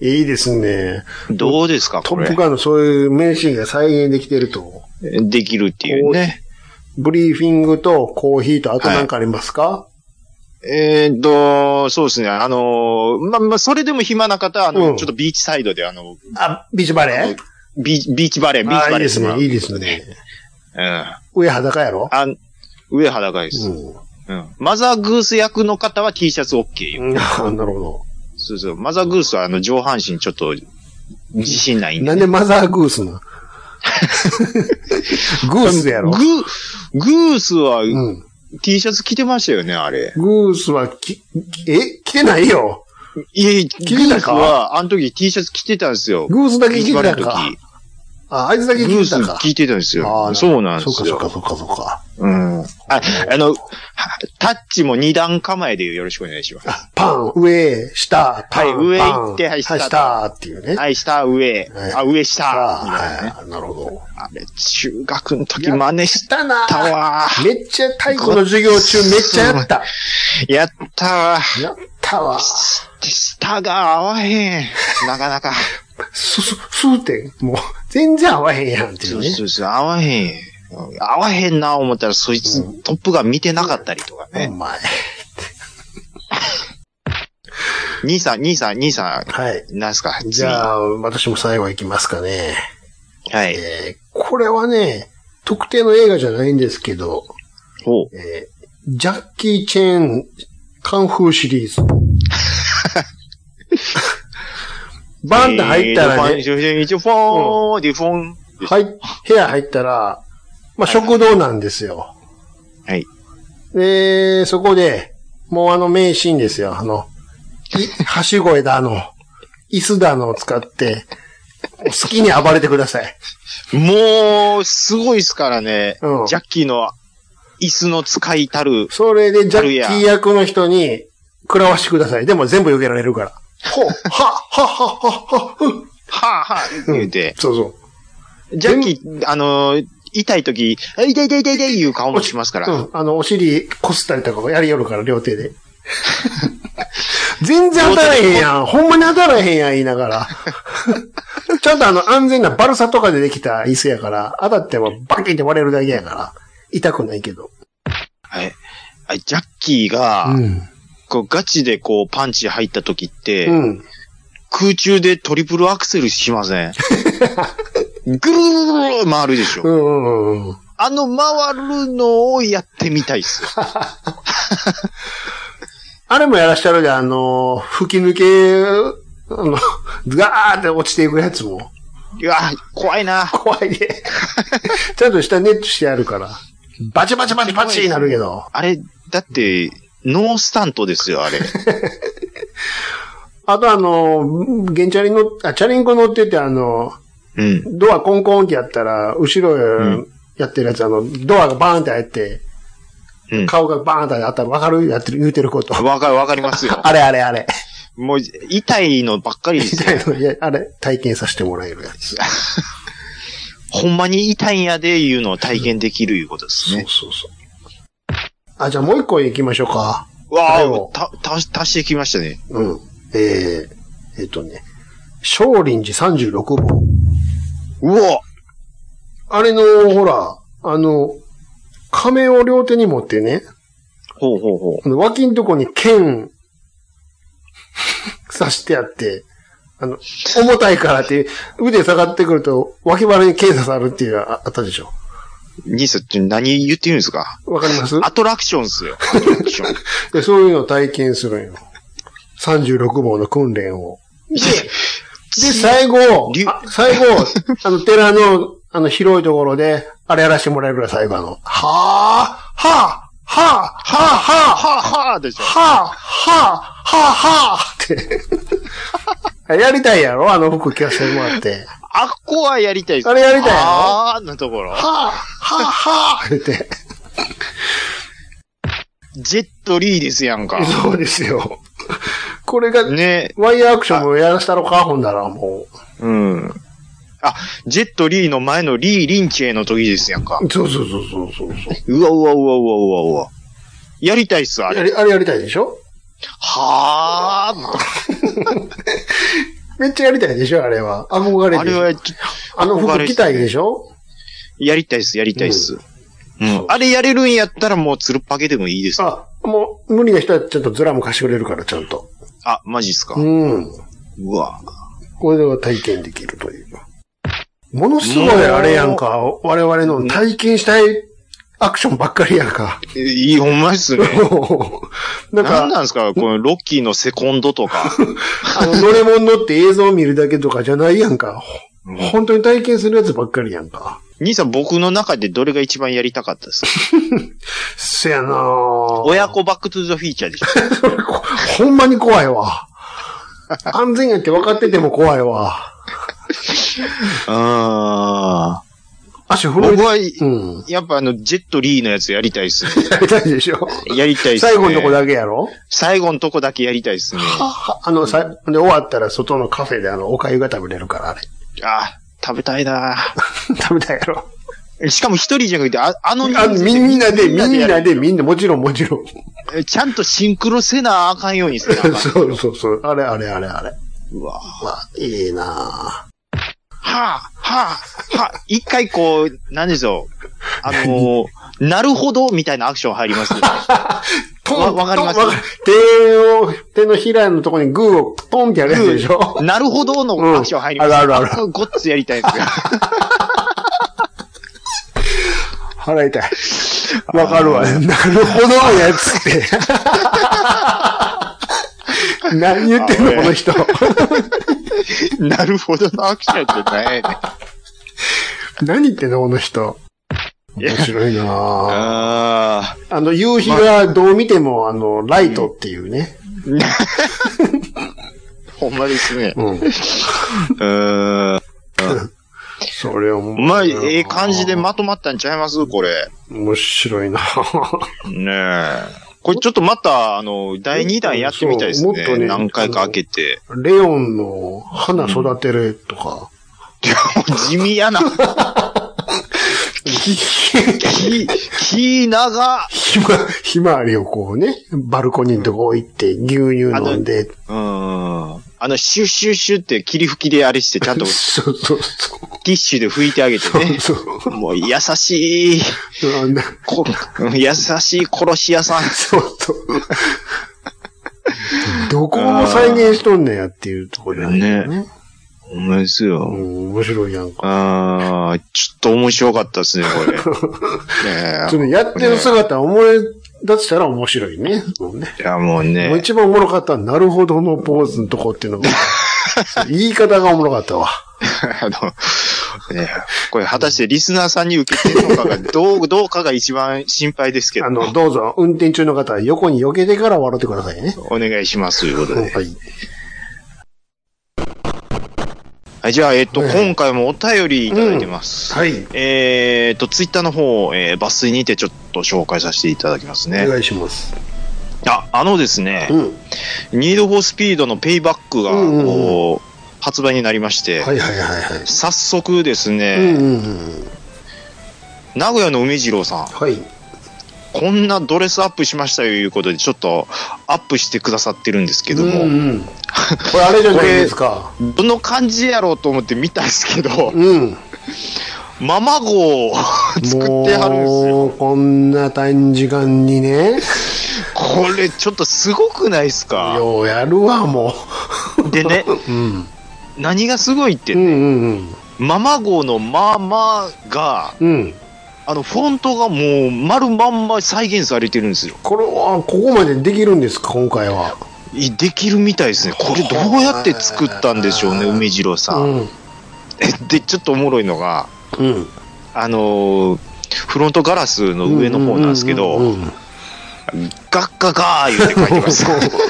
いいですね。 どうですか、これ。 トップガンのそういう名シーンが再現できてると。 できるっていうね。 ブリーフィングとコーヒーとあと何かありますか？はい、 えーっと、そうですね。あの、ま、ま、それでも暇な方は、あの、うん、ちょっとビーチサイドで、あの、 あ、ビーチバレービーチ、ビーチバレー、ビーチバレー。 いいですね、いいですね。 うん。 上裸やろ？ あ、上裸です。うん。うん。マザーグース役の方は T シャツ OK よ。 うん、なるほど。 そうそう。マザーグースはあの上半身ちょっと自信ないんで、ね。 なんでマザーグースなのグースやろ。 グー、グースは、うん、T シャツ着てましたよね、あれ。 グースはき、え着てないよ。 いえ、グースは、あの時 T シャツ着てたんですよ。 グースだけ着てたか。あ、あいつだけ着てたか。グース着てたんですよ。そうなんですよ。 そうか、そうか、そうか、そうか。 うん。あ、あの、タッチも二段構えでよろしくお願いします。 パン、上、下、 パン、はい、上行って、はい、下。 はい、下っていうね。 はい、下、上。あ、上、下。 はい、なるほど。 あれ、中学の時真似したな。たわ。 めっちゃ体育の授業中めっちゃやった。 やったわ。 やったわ。 下が合わへん。なかなか。 す、す、数点もう、全然合わへんやんっていうね。 そうそうそう、合わへん。合わへんな思ったら、そいつ、うん、トップガン見てなかったりとかね。 お前。 兄さん、兄さん、兄さん。 はい。 何すか？ じゃあ、私も最後行きますかね。 はい。 えー、これはね、特定の映画じゃないんですけど、 ほう。 えー、ジャッキー・チェン、カンフーシリーズ。バンって入ったらね、 一応フォーン、ディフォン。 はい、部屋入ったら、まあ、食堂なんですよ。 はい。 で、そこで、もうあの名シーンですよ。あの、はしごだの、椅子だのを使って、好きに暴れてください。 もう、すごいですからね。 うん、 ジャッキーの椅子の使いたる。 それでジャッキー役の人に食らわしてください。でも全部避けられるから。ほう、は、は、は、は、は、 は、は、言うて、 うん。そうそう。 ジャッキー、あのー、痛い時、痛い痛い痛い痛いいう顔もしますから。 うん。あの、お尻こすったりとかもやりよるから、両手で。全然当たらへんやん。ほんまに当たらへんやん、言いながら。ちゃんとあの、安全なバルサとかでできた椅子やから、当たってもバキンって割れるだけやから、痛くないけど。 はい。ジャッキーが、 うん、 こうガチでこうパンチ入った時って、 うん、 空中でトリプルアクセルしません？ぐるーる回るでしょ。 うんうんうん、 あの回るのをやってみたいっす。 あれもやらしちゃるで、あの、吹き抜け、あの、ガーって落ちていくやつも。 いや、怖いな。 怖いで。ちゃんと下ネットしてやるから。バチバチバチバチになるけど。 あれ、だって、ノースタントですよ、あれ。 あとあの、ゲンチャリの、あ、チャリンコ乗っててあの、 うん、 ドアコンコンってやったら、後ろやってるやつ、あの、ドアがバーンって開いて、うん、顔がバーンって当たる。わかる？やってる、言うてること。 わかる、わかりますよ。 あれあれあれ。 もう、痛いのばっかりですよ。 痛いの、いや、あれ、体験させてもらえるやつ。 ほんまに痛いんやでいうのを体験できるいうことですね。 そうそうそう。あ、じゃあもう一個行きましょうか。 わあ、た、た、足してきましたね。 うん。えー、えっとね、少林寺さんじゅうろくぼう。 うわあれの、ほら、あの、仮面を両手に持ってね。 ほうほうほう。脇んとこに剣、刺してあって、あの、重たいからって、腕下がってくると、脇腹に剣刺さるっていうあったでしょ。 兄さんって何言ってるんですか？ わかります？ アトラクションっすよ。アトラクション。 で、そういうのを体験するんよ。さんじゅうろくぼうの訓練を。で、で、最後、最後、あの、寺の、あの、広いところで、あれやらせてもらえるから、最後あの、はぁ、はぁ、はぁ、はぁ、はぁ、 はぁ、でしょ。 はぁ、はぁ、はぁ、はぁって。やりたいやろ？あの服着させてもらって。 あっこはやりたいです。 あれやりたいやろ？ あーのところ。 はぁ、はぁ、はぁって。 ジェットリーですやんか。 そうですよ。これが、 ね。 ワイヤーアクションもやらしたろか、ほんだら、もう。うん。あ、ジェットリーの前のリー・リンチェの時ですやんか。 そうそうそうそうそう。 うわうわうわうわうわうわ。やりたいっす、あれ。 やり、あれやりたいでしょ？ はぁ。 めっちゃやりたいでしょ、あれは。憧れて。あれは、あの服着たいでしょ？ やりたいっす、やりたいっす。うん。うん、あれやれるんやったらもうつるっぱげでもいいです。 あ、もう無理な人はちょっとズラも貸してくれるから、ちゃんと。 あ、マジっすか？ うん。 うわ。 これは体験できるという。ものすごいあれやんか、我々の体験したいアクションばっかりやんか。 いい、ほんまですね。 なんか、 何なんですかこのロッキーのセコンドとか。 あの、乗り物乗って映像を見るだけとかじゃないやんか。本当に体験するやつばっかりやんか。 兄さん、僕の中でどれが一番やりたかったですかせやなぁ。 親子バックトゥザフィーチャーでしょ。ほんまに怖いわ。安全やって分かってても怖いわ。 ああ。 足震えて。 僕は、 うん、 やっぱあの、ジェットリーのやつやりたいっすね。 やりたいでしょ。 やりたいっすね。 最後のとこだけやろ最後のとこだけやりたいっすね。 ははあの、さ、で、終わったら外のカフェであの、お粥が食べれるから、あれ。 あ、食べたいな食べたいやろ。 しかも一人じゃなくて、ああの人数でみんなで、みんなで、みんな、もちろんもちろん。 ちゃんとシンクロせなあかんようにせなあかん。 そうそうそう。あれあれあれあれ。 うわまあ、いいなぁ。 はぁ、はぁ、はぁ、一回こう、何でしょう。あのー、なるほど、みたいなアクション入りますよね。わ、わかります手を、手のひらのところにグーをトンってやるやつでしょ。 なるほどのアクション入ります、 うん、あるあるある。 ごっつやりたいですよ。 払いたい。わかるわ。なるほどのやつって。何言ってんのこの人。 なるほどのアクションって何やねん。 何言ってんのこの人。面白いなぁ。 ああの、夕日がどう見ても、あの、ライトっていうね。 ほんまですね。 うん。 うんそれをもう。 まあ、ええ感じでまとまったんちゃいますこれ。 面白いなねえ。これちょっとまた、あの、だいにだんやってみたいですね。もっとね。何回か開けて。 レオンの花育てるとか。 いや、もう地味やな。き、き、き長。 ひま、ひまわりをこうね、バルコニーのとこ置いて、牛乳飲んで。 うん。あの、シュッシュッシュって霧吹きであれして、ちゃんと、 そうそうそう。 ティッシュで拭いてあげてね。そうそう。もう優しい。こ優しい殺し屋さん。そうそう。 どこも再現しとんねんやっていうところだね。ね。 ほんまですよ。 うん、面白いやんか。 ああ、ちょっと面白かったですね、これ。ねちょっとやってる姿思い出したら面白いね。もうね。 いや、もうね。 もう一番おもろかったなるほどのポーズのとこっていうのが、言い方がおもろかったわ。 あの、ね、これ果たしてリスナーさんに受けてるのかが、どう、どうかが一番心配ですけど。 あの、どうぞ、運転中の方は横に避けてから笑ってくださいね。 お願いします、ということで。 はい。 はい、じゃあ、えっと、はい、今回もお便りいただいてます。 うん、はい。 えっと、ツイッターの方、えー、抜粋にてちょっと紹介させていただきますね。 お願いします。 あ、あのですね、 うん、 ニードフォースピードのペイバックが、こう、うんうんうん、発売になりまして、 はいはいはいはい。 早速ですね、 うんうんうん、 名古屋の梅次郎さん。 はい。 こんなドレスアップしましたということで、ちょっとアップしてくださってるんですけども。 うんうん、これあれじゃないですか。 どの感じやろうと思って見たんですけど、 うん、 ママ号を作ってはるんですよ。 もうこんな短時間にね。 これちょっとすごくないですか？ ようやるわ、もう。でね、 うん、 何がすごいってね、 うんうんうん、 ママ号のママが、 うん、 あの、フォントがもう丸まんま再現されてるんですよ。 これは、ここまでできるんですか、今回は。 できるみたいですね。これどうやって作ったんでしょうね、梅次郎さん。うん、で、ちょっとおもろいのが、 うん、 あのー、フロントガラスの上の方なんですけど、ガッガガー言って書いてます。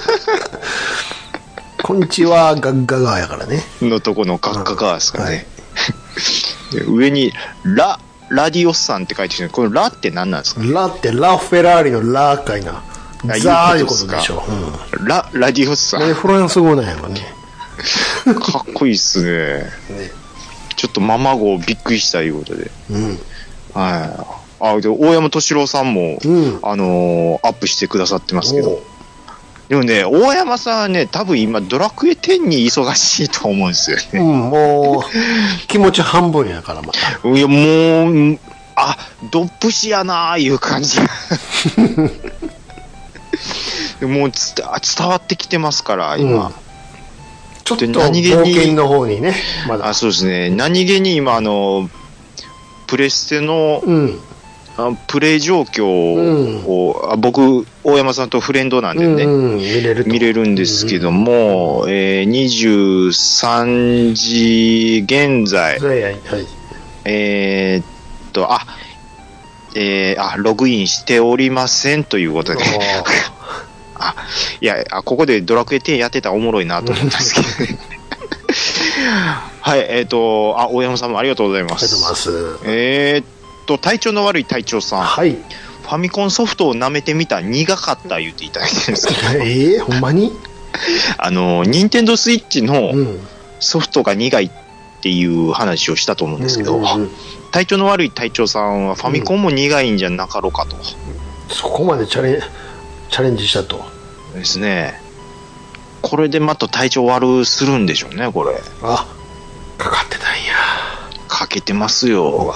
こんにちは、ガッガガーやからね。 のとこのガッガガーですかね。はい、上に、ラ、ラディオスさんって書いてる。このラって何なんですか？ ラってラフェラーリのラかいな。ザーいうことでしょ。 うん、ラ、ラディオスさん。 フランス語なんやろね。 かっこいいっすね。ね、ちょっとママ号びっくりしたいうことで。 うん、 はい。あ、で、大山敏郎さんも、うん、あのー、アップしてくださってますけど。でもね、大山さんはね、多分今、ドラクエテンに忙しいと思うんですよね。 うん、もう、気持ち半分やから、また。 いや、もう、あ、ドップシやなーいう感じ。もうつ伝わってきてますから、今。うん、 ちょっと冒険の方にね、 まだ。あ、そうですね。何気に今、あの、プレステの、 うん、 あプレイ状況を、うん、僕、大山さんとフレンドなんでね、うんうん、見れる見れるんですけども、うんえー、にじゅうさんじ現在、はいはい、えー、っと、あ、えー、あ、ログインしておりませんということで。あ、いや、あ、ここでドラクエテンやってたらおもろいなと思ったんですけどね。はい、えっ、ー、と、あ、大山さんもありがとうございます。 ありがとうございます。 えー、っと、体調の悪い隊長さん。はい。ファミコンソフトを舐めてみた苦かった言っていただいてるんですけど。 えー、ほんまにあの、ニンテンドースイッチのソフトが苦いっていう話をしたと思うんですけど、うんうんうん、体調の悪い隊長さんはファミコンも苦いんじゃなかろうかと。うん、 そこまでチャレン、チャレンジしたと。 ですね。これでまた体調悪するんでしょうね、これ。 あ、かかってたんや。 かけてますよ。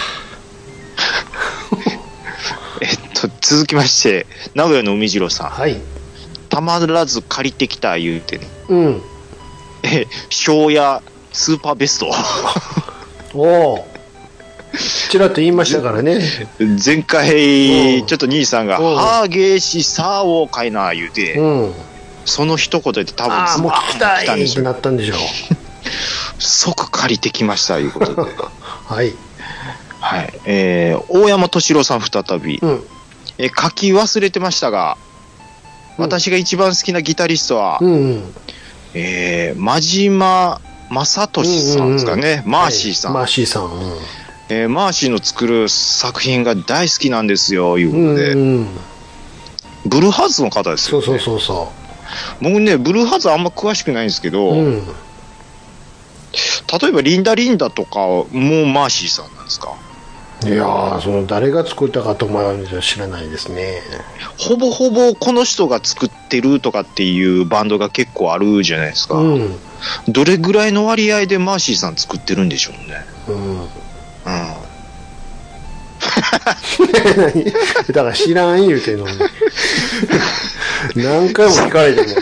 えっと、続きまして、名古屋の海次郎さん。はい。たまらず借りてきた言うてね。うん。え、庄屋スーパーベスト。 おお。ちらっと言いましたからね。 前回、ちょっと兄さんが、ハーゲーシサーを買いな言うて、うん、その一言で多分、 ああ、もう聞きたいってなったんでしょう。 即借りてきましたいうことで。 はい。 はい。えー、大山敏郎さん再び。うん、えー、書き忘れてましたが、うん、私が一番好きなギタリストは、うんうん、えー、真島正俊さんですかね。うんうんうん、マーシーさん。 はい、マーシーさん。うんえー、マーシーの作る作品が大好きなんですよ、いうことで。うんうん、ブルーハーツの方ですよね。 そうそうそうそう。 僕ね、ブルーハーツあんま詳しくないんですけど、うん、例えばリンダリンダとかもマーシーさんなんですか？ いやー、その誰が作ったかとまでは知らないですね。 ほぼほぼこの人が作ってるとかっていうバンドが結構あるじゃないですか。うん、どれぐらいの割合でマーシーさん作ってるんでしょうね。うんうん、 だから知らん言うてんのに何回も聞かれても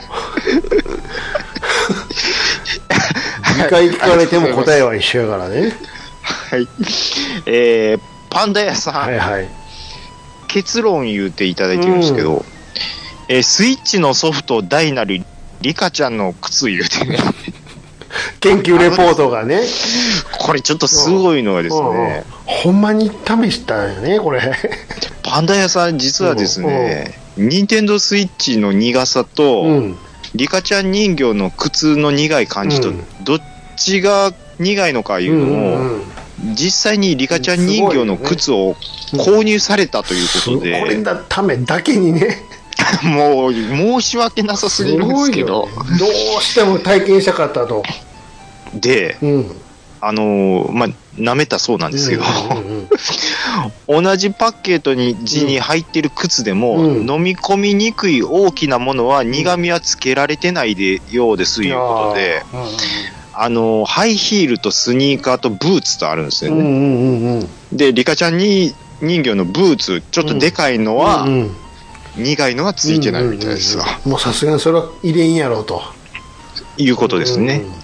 にかい聞かれても答えは一緒やからね。 はい、えー、パンダ屋さん、はいはい、結論言うていただいてるんですけど、うんえー、スイッチのソフト大なるリカちゃんの靴言うてね研究レポートがね、 これちょっとすごいのがですね、うんうん、 ほんまに試したんよねこれ。 パンダ屋さん実はですね、ニンテンドースイッチの苦さと、うん、リカちゃん人形の靴の苦い感じと、うん、どっちが苦いのかいうのを、うんうんうん、実際にリカちゃん人形の靴を購入されたということで、 これのためだけにねもう申し訳なさすぎるんですけど、 ね、どうしても体験したかったと。 で、うん、あのー、まあ舐めたそうなんですけど、うんうんうん、同じパッケージに字に入ってる靴でも、うん、飲み込みにくい大きなものは苦味はつけられてないでようですいうことで、うん、あのー、ハイヒールとスニーカーとブーツとあるんですよね、うんうんうんうん、でリカちゃんに人形のブーツちょっとでかいのは、うんうん、苦いのはついてないみたいですわ、うんうんうん、 もうさすがにそれは入れんやろうということですね、うんうん、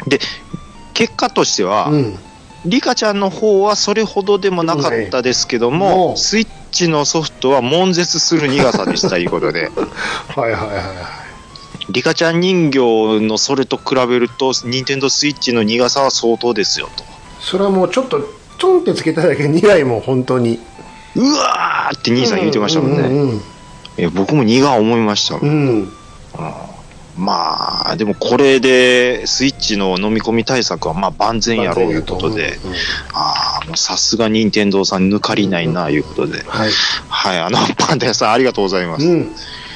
で結果としては、うん、リカちゃんの方はそれほどでもなかったですけども、うん、スイッチのソフトは悶絶する苦さでしたいうことではいはいはいはい、 リカちゃん人形のそれと比べると任天堂スイッチの苦さは相当ですよと。 それはもうちょっとちょんってつけただけ苦いもん本当にうわーって兄さん言ってましたもんね、うんうんうん、え僕も苦い思いましたもん、うん、あまあでもこれでスイッチの飲み込み対策はまあ万全やろうということで、うんうん、ああもうさすが任天堂さん抜かりないないうことで、うんうん、はい、はい、あのパンダ屋さんありがとうございます、うん、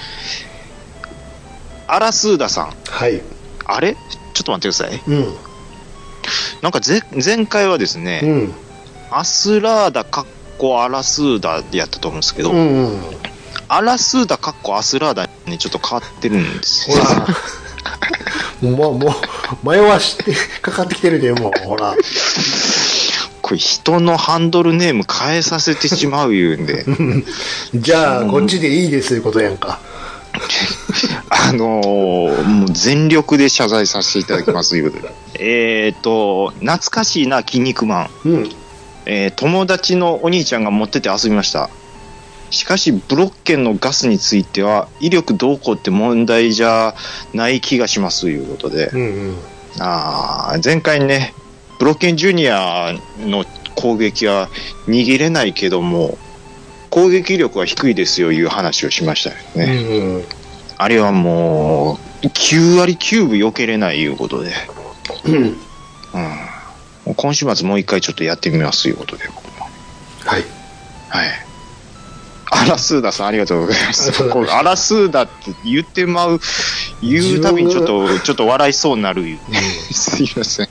アラスーダさん、はい、あれちょっと待ってください、うん、なんかぜ前回はですね、うん、アスラーダかっこアラスーダでやったと思うんですけど、うんうん、アラスーダかっこアスラーダにちょっと変わってるんですよ。 もうもう迷わしてかかってきてるでもうほら。 これ人のハンドルネーム変えさせてしまう言うんで。 じゃあこっちでいいですいうことやんか。 あのー、もう全力で謝罪させていただきますいうことで。えっと懐かしいな筋肉マン。うん。 えー、友達のお兄ちゃんが持ってて遊びました。しかしブロッケンのガスについては威力どうこうって問題じゃない気がしますということで、うんうん、あ前回ねブロッケンジュニアの攻撃は握れないけども攻撃力は低いですよいう話をしましたよね、うんうん、あれはもうきゅうわりきゅうぶ避けれないいうことで、うんうん、今週末もう一回ちょっとやってみますということで、はいはい、アラスーダさんありがとうございます。アラスーダって言ってまう言うたびにちょっとちょっと笑いそうになる、うん、すいません。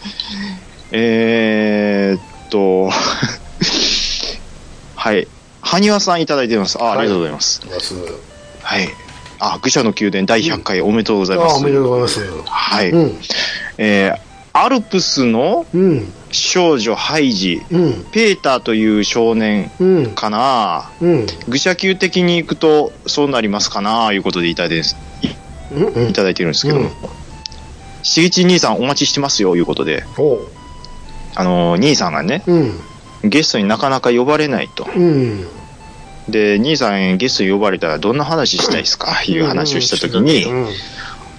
えー、っとはい埴輪さんいただいてます。あ、はい、ありがとうございます。はい。あ、愚者の宮殿だいひゃっかい、うん、おめでとうございます。 あ、おめでとうございます。 はい。うん、えー、アルプスの少女ハイジ、うん、ペーターという少年かな、うん、愚者級的にいくとそうなりますかないうことでいただいてる、うんうん、いただいてるんですけど、うん、しげち兄さんお待ちしてますよいうことで、あの兄さんがね、うん、ゲストになかなか呼ばれないと、うん、で兄さんゲストに呼ばれたらどんな話したいですかいう話をした時に、うんうん、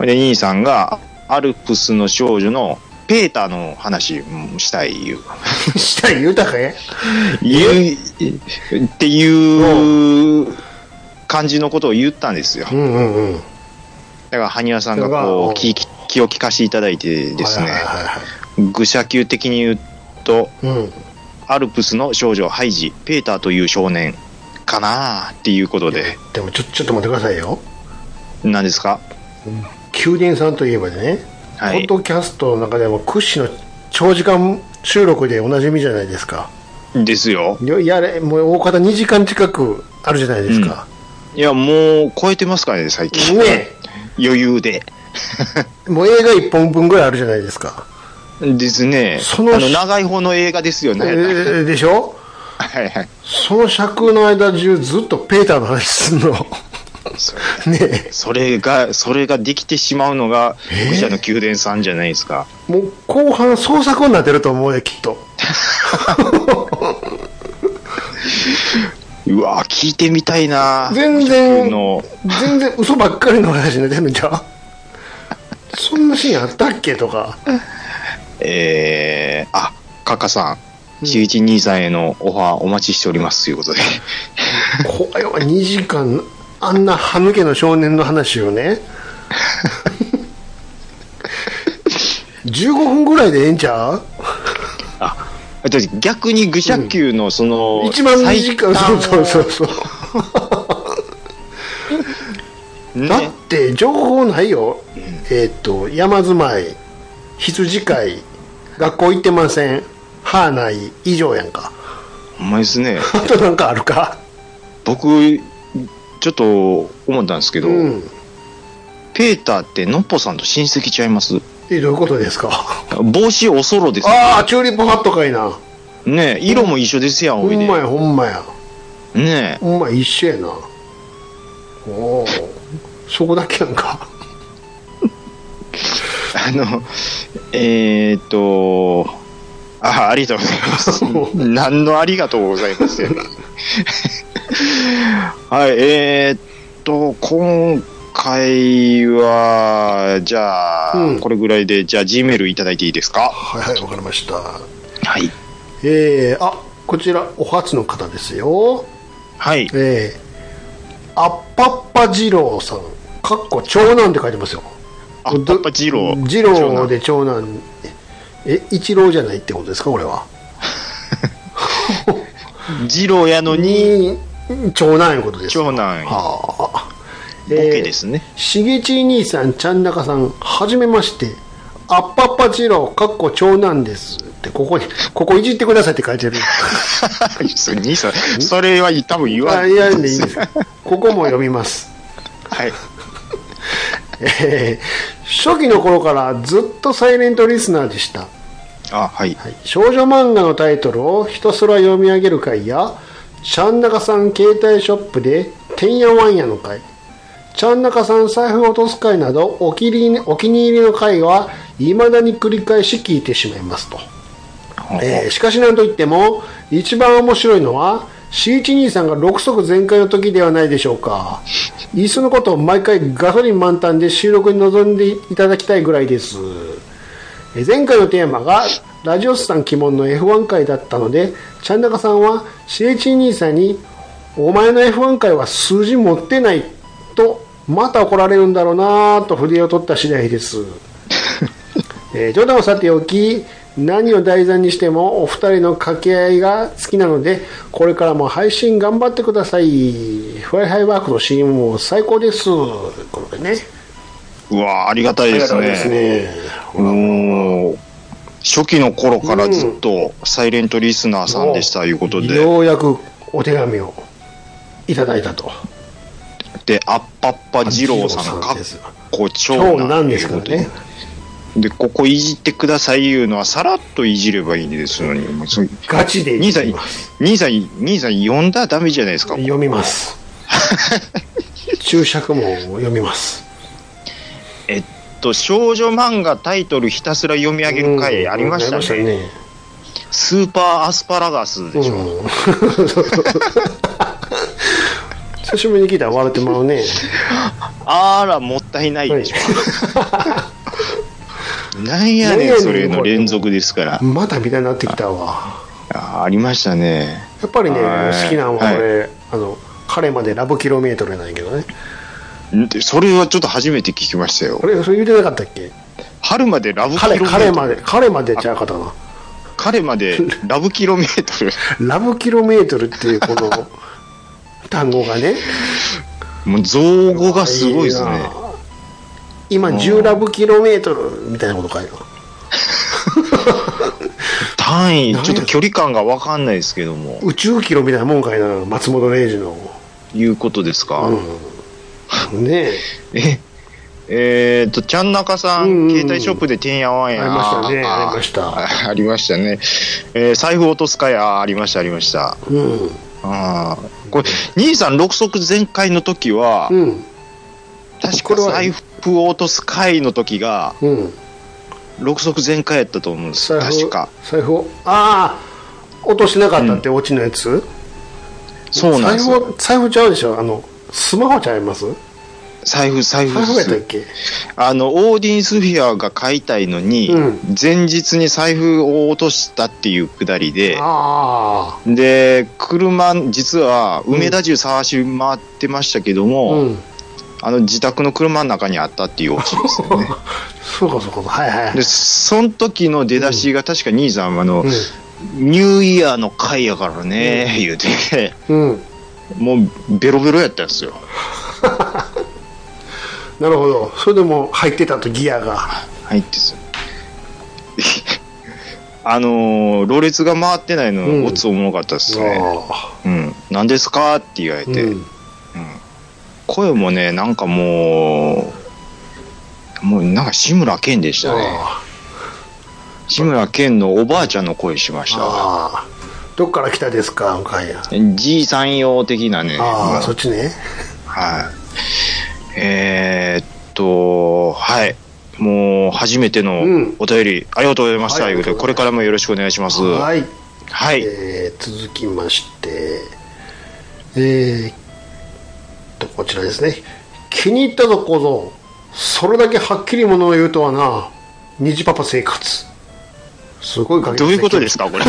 で兄さんがアルプスの少女のペーターの話したい言うしたい言うたかい言うっていう感じのことを言ったんですよ、うんうんうん、だから埴輪さんがこう 気, 気を利かしていただいてですね、はいはいはいはい、愚者級的に言うと、うん、アルプスの少女ハイジペーターという少年かなっていうことで。 でもちょちょっと待ってくださいよ。 何ですか？ 宮殿さんといえばね、はい、ポッドキャストの中でも屈指の長時間収録でおなじみじゃないですか。 ですよ。 やれもう大方にじかん近くあるじゃないですか、 うん、いやもう超えてますからね最近ね余裕でもう映画いっぽんぶんぐらいあるじゃないですか。 ですね。そのあの長い方の映画ですよね、えー、でしょはいはい。その尺の間中ずっとペーターの話すんのね、それがそれができてしまうのが愚者の宮殿さんじゃないですか。 もう後半創作になってると思うねきっとうわ聞いてみたいな。 全然全然嘘ばっかりの話になってるんじゃそんなシーンあったっけとか。 えー、あカカさんしげち兄さんへのオファーお待ちしておりますということで怖いわにじかんあんな歯抜けの少年の話をねじゅうごふんぐらいでええんちゃう？ あ逆に愚者級のその、 うん、一番短いそうそうそうそう、ね、だって情報ないよ、うん、えー、っと山住まい羊飼い学校行ってません歯ない以上やんか。 ほんまですね。 あとなんかあるか？ 僕ちょっと思ったんですけど、うん、ペーターってのっぽさんと親戚ちゃいます？ えどういうことですか？ 帽子おそろですね。 ああチューリップハットかいな。 ねえ色も一緒ですやん、 うん、ほんまやほんまやねえほんま一緒やな。おおそこだけやんかあのえー、っとあありがとうございます何のありがとうございますはいえー、っと今回はじゃあ、うん、これぐらいでじゃあ G メールいただいていいですか？ はいはいわかりました。 はいえー、あこちらお初の方ですよ。 はいえー、あっぱっぱ二郎さんかっこ長男って書いてますよ。 あっぱっぱ二郎二郎で長男え一郎じゃないってことですかこれは二郎やのに長男いうことですか。 長男はあボケですね。 しげち兄さんちゃんなかさんはじめましてあっぱっぱ二郎かっこ長男ですってここにここいじってくださいって書いてる兄さんそれは多分言わないです。いやいやいいですここも読みますはいえー、初期の頃からずっとサイレントリスナーでした。 あ、はい、 はい、少女漫画のタイトルをひたすら読み上げる回やちゃんなかさん携帯ショップでてんやわんやの回ちゃんなかさん財布を落とす回などお気に入り、お気に入りの回は未だに繰り返し聞いてしまいますと。 えー、しかしなんといっても一番面白いのは シーいちにーさんがろく速全開の時ではないでしょうか。いっそのことを毎回ガソリン満タンで収録に臨んでいただきたいぐらいです。えー、前回のテーマがラジオスさん鬼門の エフワン 回だったので、ちゃんなかさんは シーいちにーさんにお前の エフワン 回は数字持ってないとまた怒られるんだろうなと筆を取った次第です。えー、冗談はさておき、何を題材にしてもお二人の掛け合いが好きなので、これからも配信頑張ってください。フライハイワークの シーエム も最高です。ということでね。 うわ、ありがたいですね。ですね。お初期の頃からずっとサイレントリスナーさんでした、うん、いうことで。 ようやくお手紙をいただいたと。 で、アッパッパ二郎さん、かっこ長男ですからね。 で、ここいじってくださいいうのはさらっといじればいいんですのに、もうガチでいじります。 兄さん、兄さん読んだらダメじゃないですか。 読みます。注釈も読みます。 えっと少女漫画タイトルひたすら読み上げる回ありましたね。うん、ねスーパーアスパラガスでしょ。うん、 久しぶりに聞いたら笑ってもらうね。 あらもったいないでしょ。はいなんやねんそれの連続ですから。 またみたいになってきたわ。 あ, ありましたね。 やっぱりね好きなのは俺、はい、あの彼までラブキロメートルやないけどね。 それはちょっと初めて聞きましたよ。 あれそれ言うてなかったっけ。 春までラブキロメートル。 彼まで彼までちゃうかったかな。 彼までラブキロメートル。 ラブキロメートルっていうこの単語がね。 もう造語がすごいですね。 今じゅうラブキロメートルみたいなこと書いてある。 単位ちょっと距離感が分かんないですけども、 宇宙キロみたいなもんかいな。松本零士のいうことですか、 うん、ねええー、っとちゃんなかさん、うん、携帯ショップでてんやわんやありましたね。ありましたありましたね、えー、財布落とすかやありましたありました、うん、あこれ兄さんろく速全開の時は、うん、確か財布を落とす回の時が、うん、ろく速全開やったと思うんです。確か財布をああ落としてなかったってオチのやつ、うん、 そうなんですよ。 財布ちゃうでしょ。あのスマホちゃいます。 財布財布財布やったっけ。 あのオーディンスフィアが買いたいのに、うん、前日に財布を落としたっていうくだりで、あで車実は梅田中探し回ってましたけども、うん、あの自宅の車の中にあったっていうオチですよね。 そうかそうか、はいはい。 でその時の出だしが確か兄さんあの、うん、ニューイヤーの回やからね、うん、言うて、うん、もうベロベロやったんですよ。 なるほど。それでも入ってたとギアが入ってす。あのー、ろれつが回ってないのオツおもろかったですね。うん、何ですかって言われて。うん声もねなんかもうもうなんか志村けんでしたね。志村けんのおばあちゃんの声しました。あどっから来たですか。かいやじいさん用的なね。 ああそっちね。 はいえー、っとはいもう初めてのお便り、うん、ありがとうございました、はい、これからもよろしくお願いします。 はい、 はい、 えー、続きましてえーこちらですね。気に入ったぞ小僧。それだけはっきりものを言うとはな。虹パパ生活。すごい書きどういうことですかこれ。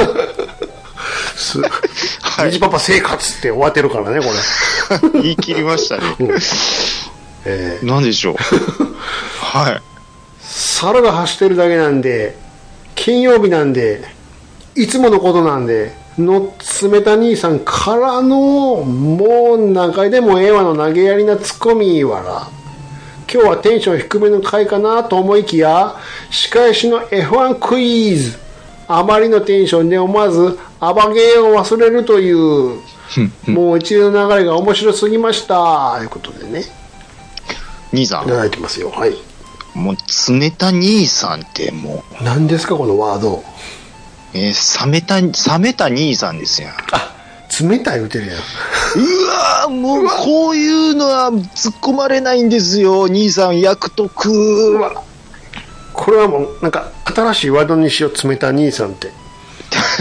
はい、虹パパ生活って終わってるからねこれ。言い切りましたね。うんえー、何でしょう。はい。 猿が走ってるだけなんで、金曜日なんで、いつものことなんで。のつめた兄さんからのもう何回でもええわの投げやりなツッコミわら。今日はテンション低めの回かなと思いきや仕返しの エフワン クイズ。あまりのテンションで思わずアバゲーを忘れるというもう一連の流れが面白すぎましたということでね兄さんいただいてますよ。はい。 もうつめた兄さんってもう何ですかこのワード。 えー、冷めた、冷めた兄さんですよ。 あ、冷たい言うてるやん。 うわもうこういうのは突っ込まれないんですよ。兄さん役得。 これはもうなんか新しいワードにしよう。冷た兄さんって。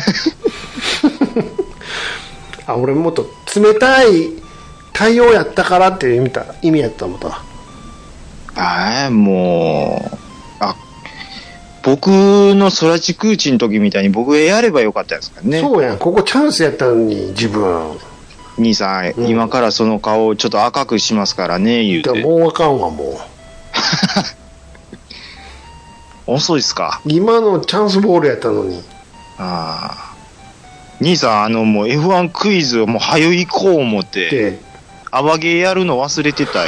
あ、俺もっと冷たい対応やったからっていう意味だ意味やったもんだ。 ああ、もう、あ、僕の空知空知の時みたいに僕がやればよかったですからね。 そうやん、ここチャンスやったのに自分。 兄さん、うん、今からその顔をちょっと赤くしますからね、言うて。 もうあかんわ、もう。 遅いっすか。 今のチャンスボールやったのに。 ああ。兄さん、あの、もう エフワン クイズをもう早行こう思って、アバゲーやるの忘れてたよ。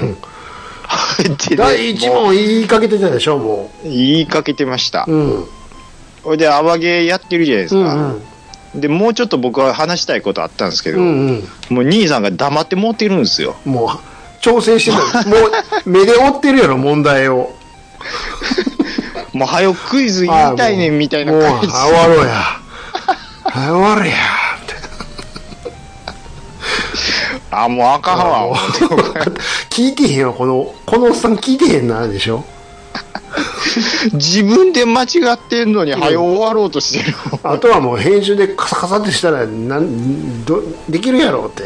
第一問言いかけてたでしょ、もう。言いかけてました。 うん。 それでアバゲーやってるじゃないですか。うんうん、で、もうちょっと僕は話したいことあったんですけど、うんうん、もう兄さんが黙って持ってるんですよ。 もう、調整してた。もう、目で追ってるやろ、問題を。 もう早くクイズ言いたいねんみたいな感じ。 もう、終わろうや。終わるや。 あ、もうあかんわ。 聞いてへんよ、この、このおっさん聞いてへんな、でしょ。 自分で間違ってんのに早終わろうとしてる。 あとはもう編集でカサカサってしたらなんどできるやろうって。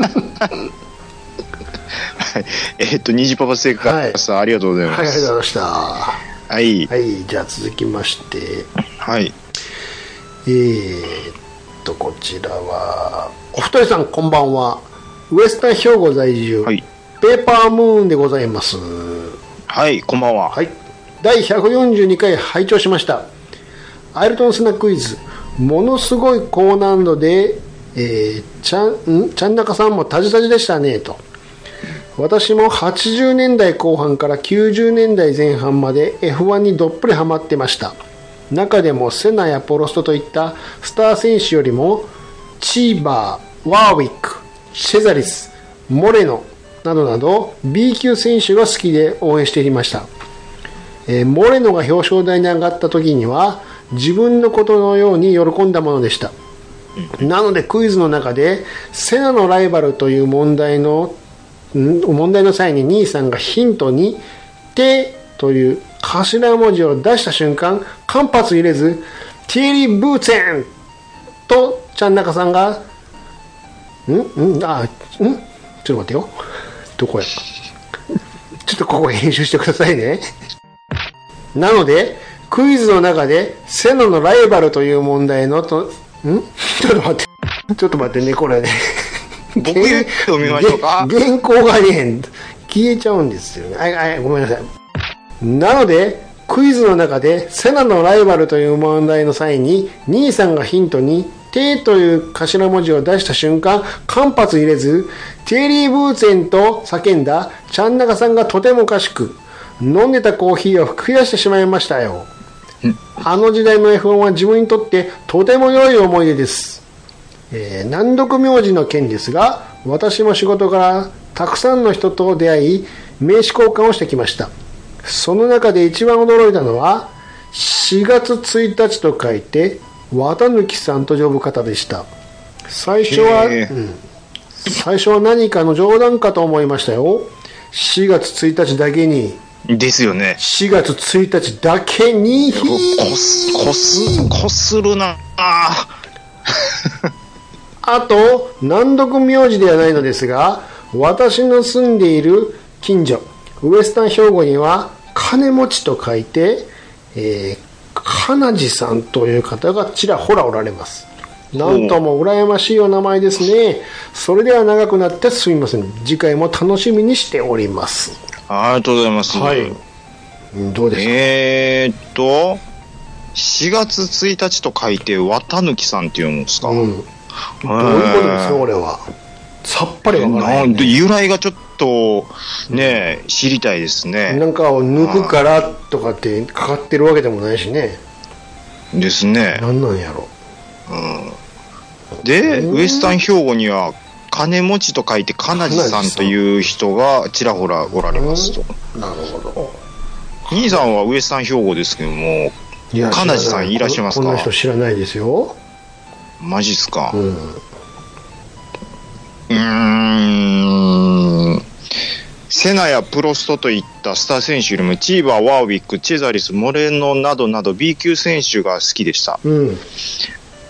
はい、えー、っと虹パパ生活さん、はい、ありがとうございます。 はい、ありがとうございました。 はい、 はい、じゃあ続きまして、 はい、 えー、っとこちらはお二人さんこんばんは。ウエスタン兵庫在住、はい、ペーパームーンでございます。 はい、こんばんは。 はい、だいひゃくよんじゅうにかい拝聴しました。アイルトンスナクイズ、ものすごい高難度で、えー、ちゃんんちゃんなかさんもタジタジでしたねと。私もはちじゅうねんだいこう半からきゅうじゅうねんだいぜん半まで エフワン にどっぷりハマってました。中でもセナやポロストといったスター選手よりもチーバー、ワーウィック、シェザリス、モレノなどなど ビー 級選手が好きで応援していました。えー、モレノが表彰台に上がった時には自分のことのように喜んだものでした。なのでクイズの中でセナのライバルという問題の問題の際に兄さんがヒントにテという頭文字を出した瞬間間髪入れずティエリー・ブーツェンとちゃんなかさんがんんあんちょっと待ってよ、どこやちょっとここ編集してくださいね。なのでクイズの中でセナのライバルという問題のとんちょっと待ってちょっと待ってね、これね僕読みましょうか。 原稿がね消えちゃうんですよね。あいあいごめんなさい。なのでクイズの中でセナのライバルという問題の際に兄さんがヒントにテという頭文字を出した瞬間間髪入れずテイリー・ブーツェンと叫んだちゃんなかさんがとてもおかしく飲んでたコーヒーを吹き出してしまいましたよ。あの時代の エフワン は自分にとってとても良い思い出です。えー、難読名字の件ですが私も仕事からたくさんの人と出会い名刺交換をしてきました。その中で一番驚いたのはしがつついたちと書いて綿貫さんと呼ぶ方でした。最初は、うん、最初は何かの冗談かと思いましたよ。しがつついたちだけにですよね。 しがつついたちだけにこすこすこするなああと難読名字ではないのですが私の住んでいる近所ウエスタン兵庫には金持ちと書いて、えー、金地さんという方がちらほらおられます。なんとも羨ましいお名前ですね。それでは長くなってすみません。次回も楽しみにしております。 ありがとうございます。 はい。どうですか。 えー、っとしがつついたちと書いて綿貫さんって読むんですか。うん、どういうことですか。俺はさっぱりわからない、ね。 由来がちょっとね、うん、知りたいですね。 なんかを抜くからとかってかかってるわけでもないしね。 ですね。 なんなんやろ。 うん、でウエスタン兵庫には金持ちと書いて金地さんという人がちらほらおられますと。 なるほど。 兄さんはウエスタン兵庫ですけども金地さんいらっしゃいますか。 こんな人知らないですよ。 マジっすか。うん、うーんセナやプロストといったスター選手よりもチーバー、ワーウィック、チェザリス、モレノなどなど ビー 級選手が好きでした。うん、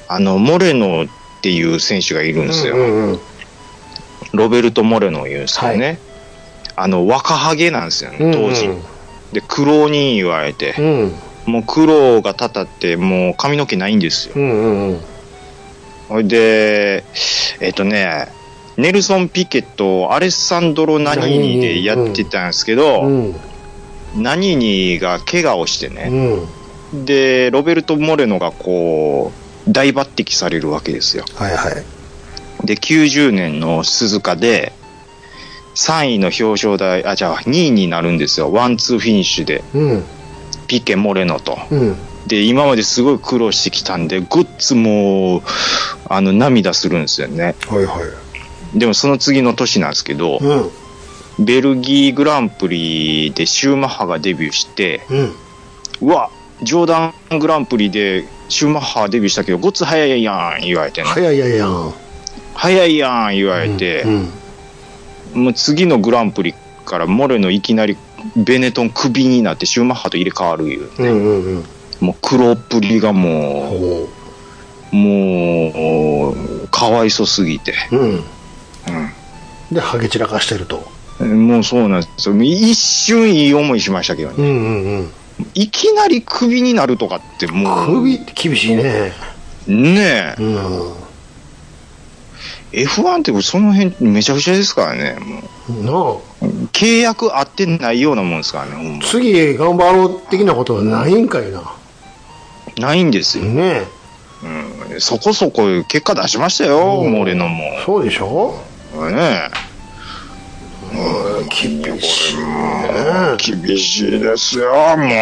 あの、モレノっていう選手がいるんですよ。うんうんうん、ロベルト・モレノ言うんですよね。はい、あの、若ハゲなんですよね、当時。うんうん、で、苦労に言われて、うん、もう苦労がたたって、もう髪の毛ないんですよ。うんうんうん、で、えっとね、ネルソン・ピケとアレッサンドロ・ナニーニでやってたんですけど、うんうん、ナニーニが怪我をしてね、うん、で、ロベルト・モレノがこう、大抜擢されるわけですよ。はいはい。で、きゅうじゅうねんの鈴鹿で、さんいの表彰台、あ、じゃあにいになるんですよ。ワンツーフィニッシュで。うん、ピケ、モレノと、うん。で、今まですごい苦労してきたんで、グッズも、あの、涙するんですよね。はいはい。でもその次の年なんですけど、うん、ベルギーグランプリでシューマッハがデビューして、うん、うわ、ジョーダングランプリでシューマッハデビューしたけど、ごっつ早いやん言われてね。早いやん。早いやん言われて、うんうん、もう次のグランプリからモレノいきなりベネトンクビになってシューマッハと入れ替わるいうね、うんうんうん、もう黒っぷりがもうもうかわいそすぎて、うんうん、 でハゲ散らかしてると。 もうそうなんですよ。一瞬いい思いしましたけどね、うんうんうん、いきなりクビになるとかってもうクビって厳しいね。 ねえ、うん、エフワン ってその辺めちゃくちゃですからね。もうなあ、契約合ってないようなもんですからね。 次頑張ろう的なことはないんかいな。 ないんですよね、うん、そこそこ結果出しましたよ、うん、モレノも。 そうでしょねえ、うん、厳しいね。厳しいですよ、もう。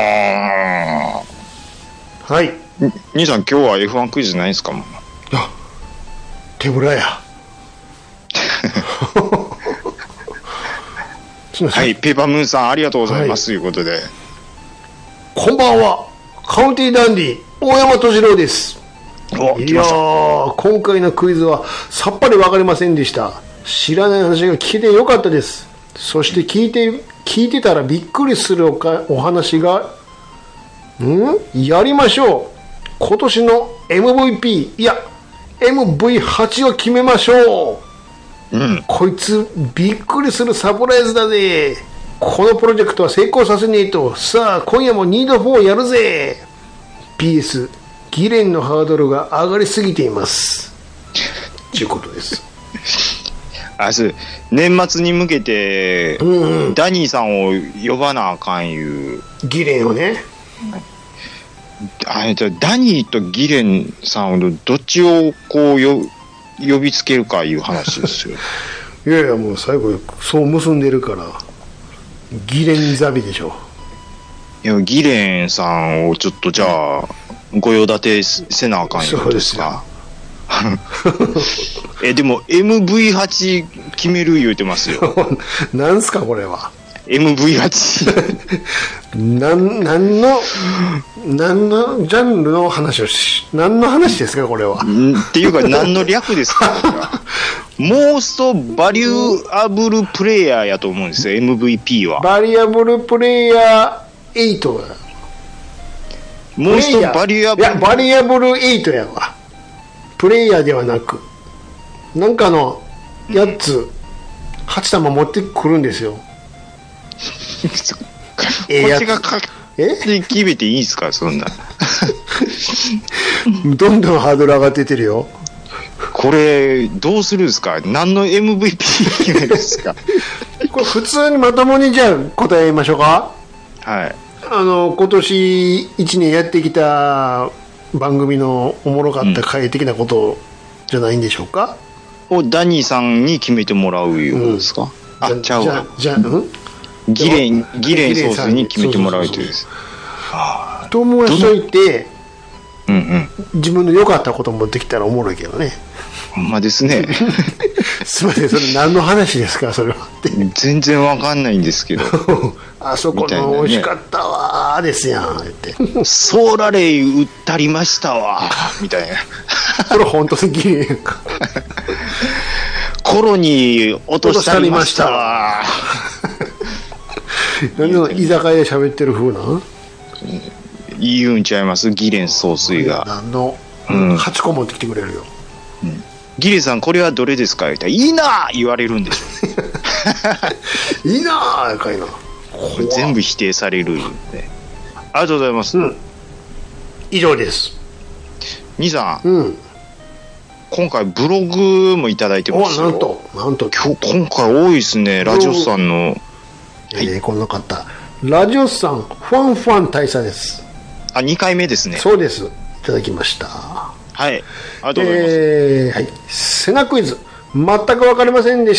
はい。 兄さん、今日は エフワン クイズないんですか？もう。 あ、手ぶらや。 はい、ペーパームーンさんありがとうございます、はい、ということで。 こんばんは、カウンティダンディ大山敏郎です。 お、 いやー、今回のクイズはさっぱり分かりませんでした。知らない話が聞けてよかったです。そして聞いて聞いてたらびっくりする お, かお話がんやりましょう。今年の エムブイピー いや エムブイはち を決めましょう、うん、こいつびっくりするサプライズだぜ。このプロジェクトは成功させねえと。さあ今夜もニードフォーやるぜ。 ピーエス 議連のハードルが上がりすぎていますということです。 あ、そう、年末に向けて、うんうん、ダニーさんを呼ばなあかんいう議連をね。 あ、じゃダニーとギレンさんをどっちをこうよ呼びつけるかいう話ですよ。 いやいや、もう最後そう結んでるからギレンザビでしょ。 いや、ギレンさんをちょっとじゃあご用立てせなあかんいうことですか。え、でも エムブイはち 決める言うてますよ。 なんすかこれは。 エムブイはちなんなんの何のジャンルの話をし何の話ですかこれは。 っていうか何の略ですか。モーストバリュアブルプレイヤーやと思うんですよ エムブイピー は。 バリアブルプレイヤーエイトだ。 モーストバリアブル、 いやバリアブルエイトやわ。プレイヤーではなくなんかのやつはち玉持ってくるんですよ。 えこっちが勝手に決めていいんすかそんな。 どんどんハードル上がってってるよ。 これどうするんですか。何の エムブイピー 決めるんですか。 これ普通にまともにじゃあ答えましょうか。 はい。 あの今年いちねんやってきた番組のおもろかった回的なことじゃないんでしょうか、 うん、をダニーさんに決めてもらういうことですか、うん、あ、ちゃうわ。 じゃあ、うんギレン、ギレンソースに決めてもらうというです。 と思しといて、うんうん、自分の良かったこと持ってきたらおもろいけどね。 ほんまですね。 すみません、それ何の話ですかそれは。 全然わかんないんですけど。 あそこの美味しかったわーですやんって。 ソーラレイ売ったりましたわみたいな。 それ本当すぎるやんか。 コロに落としたりましたわ。 何の居酒屋で喋ってる風な言うんちゃいますギレン総帥が。 何のうん、はちこ持ってきてくれるよ。 うん、ギリさんこれはどれですか言ったらいいな言われるんでしょ。いいなーかいな。 全部否定されるんで。ありがとうございます。うん、 以上です。 兄さん、うん、今回ブログもいただいてますよ。 なんとなんと今日今回多いですね。ラジオさんの、 はい、えー、この方ラジオさんファンファン大佐です。 あ、にかいめですね。 そうです。いただきました。 はい、ありがとうございます。 えー、はい、セナクイズ全く分かりませんでした。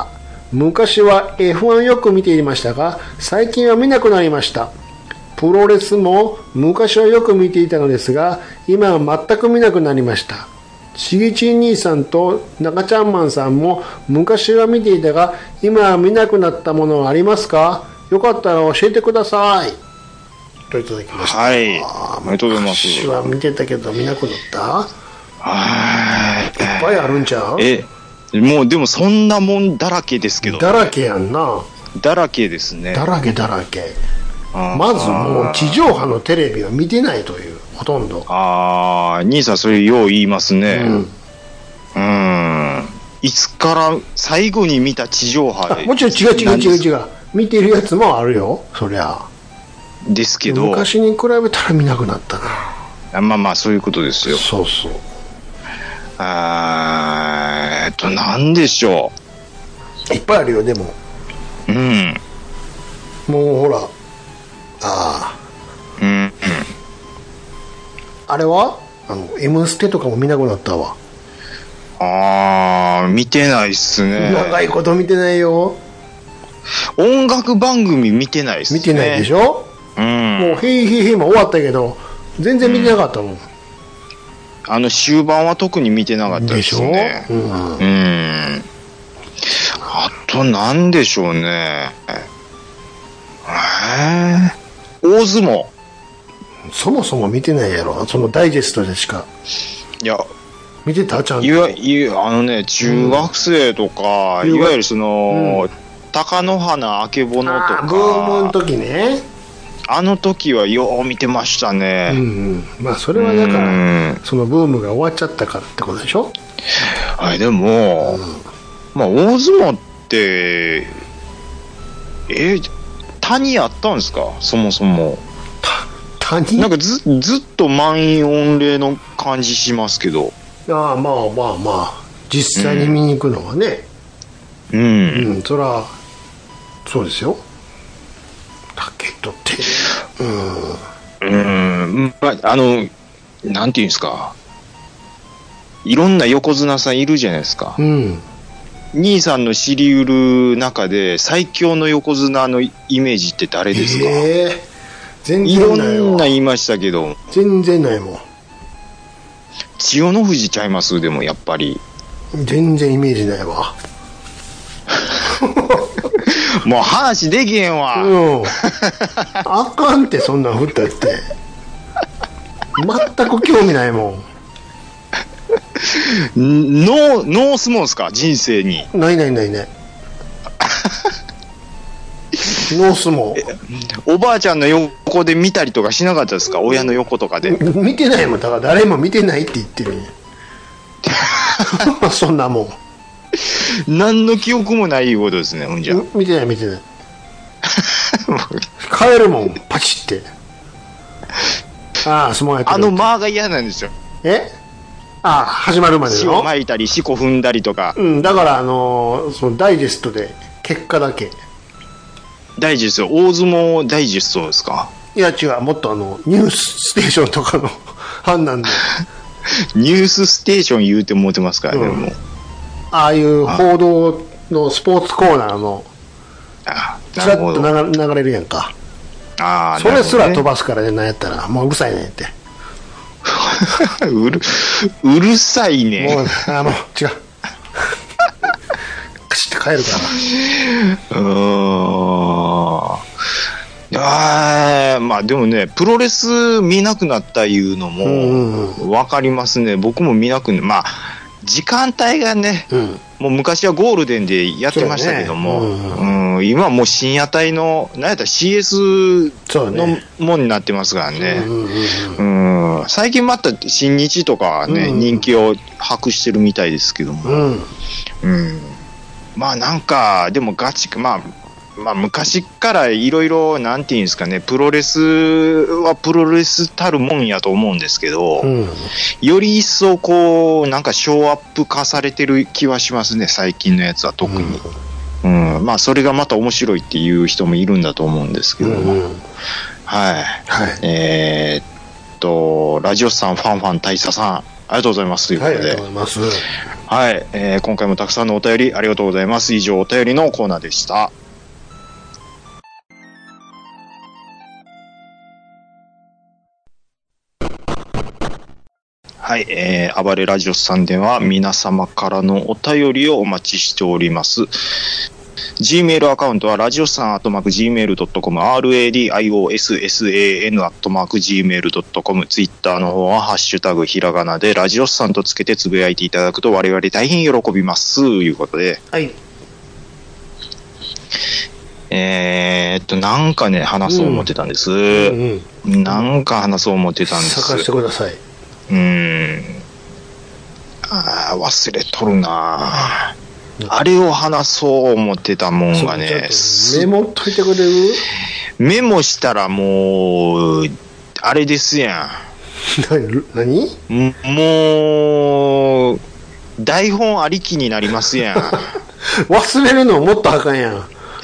昔は エフワン よく見ていましたが最近は見なくなりました。プロレスも昔はよく見ていたのですが今は全く見なくなりました。しげちん兄さんと中ちゃんマンさんも昔は見ていたが今は見なくなったものはありますか？よかったら教えてくださいといただきました。 はい、ありがとうございます。 昔は見てたけど見なくなった？ はい、 いっぱいあるんちゃう？ えもうでもそんなもんだらけですけど。 だらけやんな。 だらけですね。 だらけだらけ。まずもう地上波のテレビは見てないという、ほとんど。 ああ、兄さんそれよう言いますね。うん。うん。いつから最後に見た地上波で。 もちろん違う違う違う違う。見てるやつもあるよ、そりゃ。 ですけど。 昔に比べたら見なくなったな。 まあまあそういうことですよ。 そうそう。 あーえっと、なんでしょう。いっぱいあるよ、でも。 うん。 もうほら。ああ、 うんうん、 あれはあの M ステとかも見なくなったわ。 ああ、見てないっすね。 長いこと見てないよ。 音楽番組見てないっすね。 見てないでしょ、うん、もうヘイヘイヘイも終わったけど全然見てなかったもん、うん、 あの終盤は特に見てなかったですね。でしょ、うん、うん。あとなんでしょうね。えー大相撲そもそも見てないやろ、そのダイジェストでしか。 いや見てたちゃんと。 いわいわあのね中学生とか、うん、いわゆるその、うん、貴乃花あけぼのとかブームの時ね。 あの時はよう見てましたね。 うんうん、まあそれはだから、うん、そのブームが終わっちゃったからってことでしょ。 はい、でも、うん、まあ大相撲ってえー谷あったんですかそもそも。 谷なんか ず, ずっと満員御礼の感じしますけど。 ああまあまあまあ実際に見に行くのはねうん、うんうん、そらそうですよ。だけどってうんうんまああのなんていうんですかいろんな横綱さんいるじゃないですか。 うん兄さんの知り得る中で最強の横綱のイメージって誰ですか？ えー、全然ないいろんな言いましたけど全然ないもん。 千代の富士ちゃいます？でもやっぱり全然イメージないわ。 もう話できへんわ。 うんあかんってそんなん振ったって全く興味ないもん。 ノー、ノー相撲ですか人生に。 ないないないないノー相撲。 おばあちゃんの横で見たりとかしなかったですか親の横とかで。 見てないもんだから誰も見てないって言ってるんやそんなもん何の記憶もないいうことですね。ほんじゃ見てない見てない帰るもんパチってああ相撲やってる。 あの間が嫌なんですよ。 えああ始まるまでの塩撒いたり四股踏んだりとか、 うん、だからあのー、そのダイジェストで結果だけダイジェスト大相撲ダイジェストですか。 いや違うもっとあのニュースステーションとかの判断でニュースステーション言うて思ってますからね、うん、もうああいう報道のスポーツコーナーのちらっと流れるやんか。あそれすら飛ばすからね。なんやったらもううるさいねんってうるうるさいね。 もうあの違うカシッて帰るから。うーんあまあでもねプロレス見なくなったいうのも分かりますね。僕も見なくなまあ時間帯がね、うん、もう昔はゴールデンでやってましたけども、ねうんうん、 の、今もう深夜帯の、なんやったら シーエス のもんになってますからね。うん、最近また新日とかはね、うん、人気を博してるみたいですけども。うんうん、まあなんか、でもガチ、まあ、まあ昔からいろいろ、なんていうんですかね、プロレスはプロレスたるもんやと思うんですけど、うん、より一層こう、なんかショーアップ化されてる気はしますね、最近のやつは特に。うんうん、まあそれがまた面白いっていう人もいるんだと思うんですけども。うんうん、はい。はい、えー、っと、ラジオさん、ファンファン大佐さん、ありがとうございますということで。 はい、ありがとうございます。 はい、えー、今回もたくさんのお便りありがとうございます。以上、お便りのコーナーでした。はい、えー、暴れラジオさんでは皆様からのお便りをお待ちしております。Gmail アカウントはラジオさんアットマーク ジーメールドットコム ラディオスサン アットマーク ジーメールドットコム ツイッターの方はハッシュタグひらがなでラジオさんとつけてつぶやいていただくと我々大変喜びますということで、はい、えーっとなんかね話そう思ってたんです、うんうんうん、なんか話そう思ってたんです。 探してください。 うーん、あー忘れとるな、うん、あれを話そう思ってたもんがね、 メモっといてくれる？ メモしたらもうあれですやん何？ もう台本ありきになりますやん忘れるのもっとあかんやん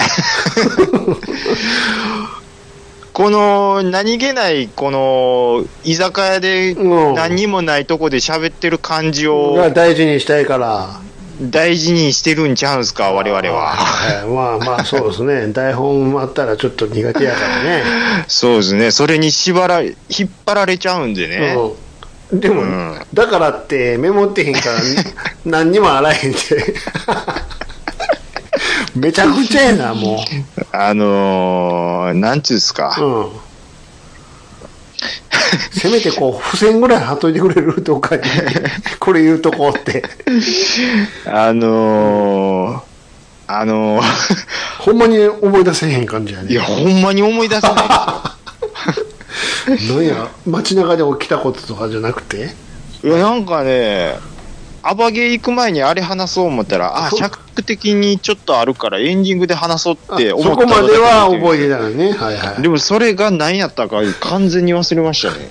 この何気ないこの居酒屋で何にもないとこで喋ってる感じを大事にしたいから大事にしてるんちゃうんすか我々は。 あ、まあまあそうですね台本あったらちょっと苦手やからねそうですね、それに縛ら引っ張られちゃうんでね、 うん、でも、うん、だからってメモってへんから何にもあらへんってめちゃくちゃやなもうあのー、なんちゅうんすか、うん、 せめてこう付箋ぐらい貼っといてくれるとかにこれ言うとこってあのー、あのー、 ほんまに思い出せへん感じやね。 いやほんまに思い出せない何や街中で起きたこととかじゃなくて、 いやなんかねアバゲー行く前にあれ話そう思ったら、あ、尺的にちょっとあるからエンディングで話そうって思った。 そこまでは覚えてたのね。はいはい。 でもそれが何やったか完全に忘れましたね。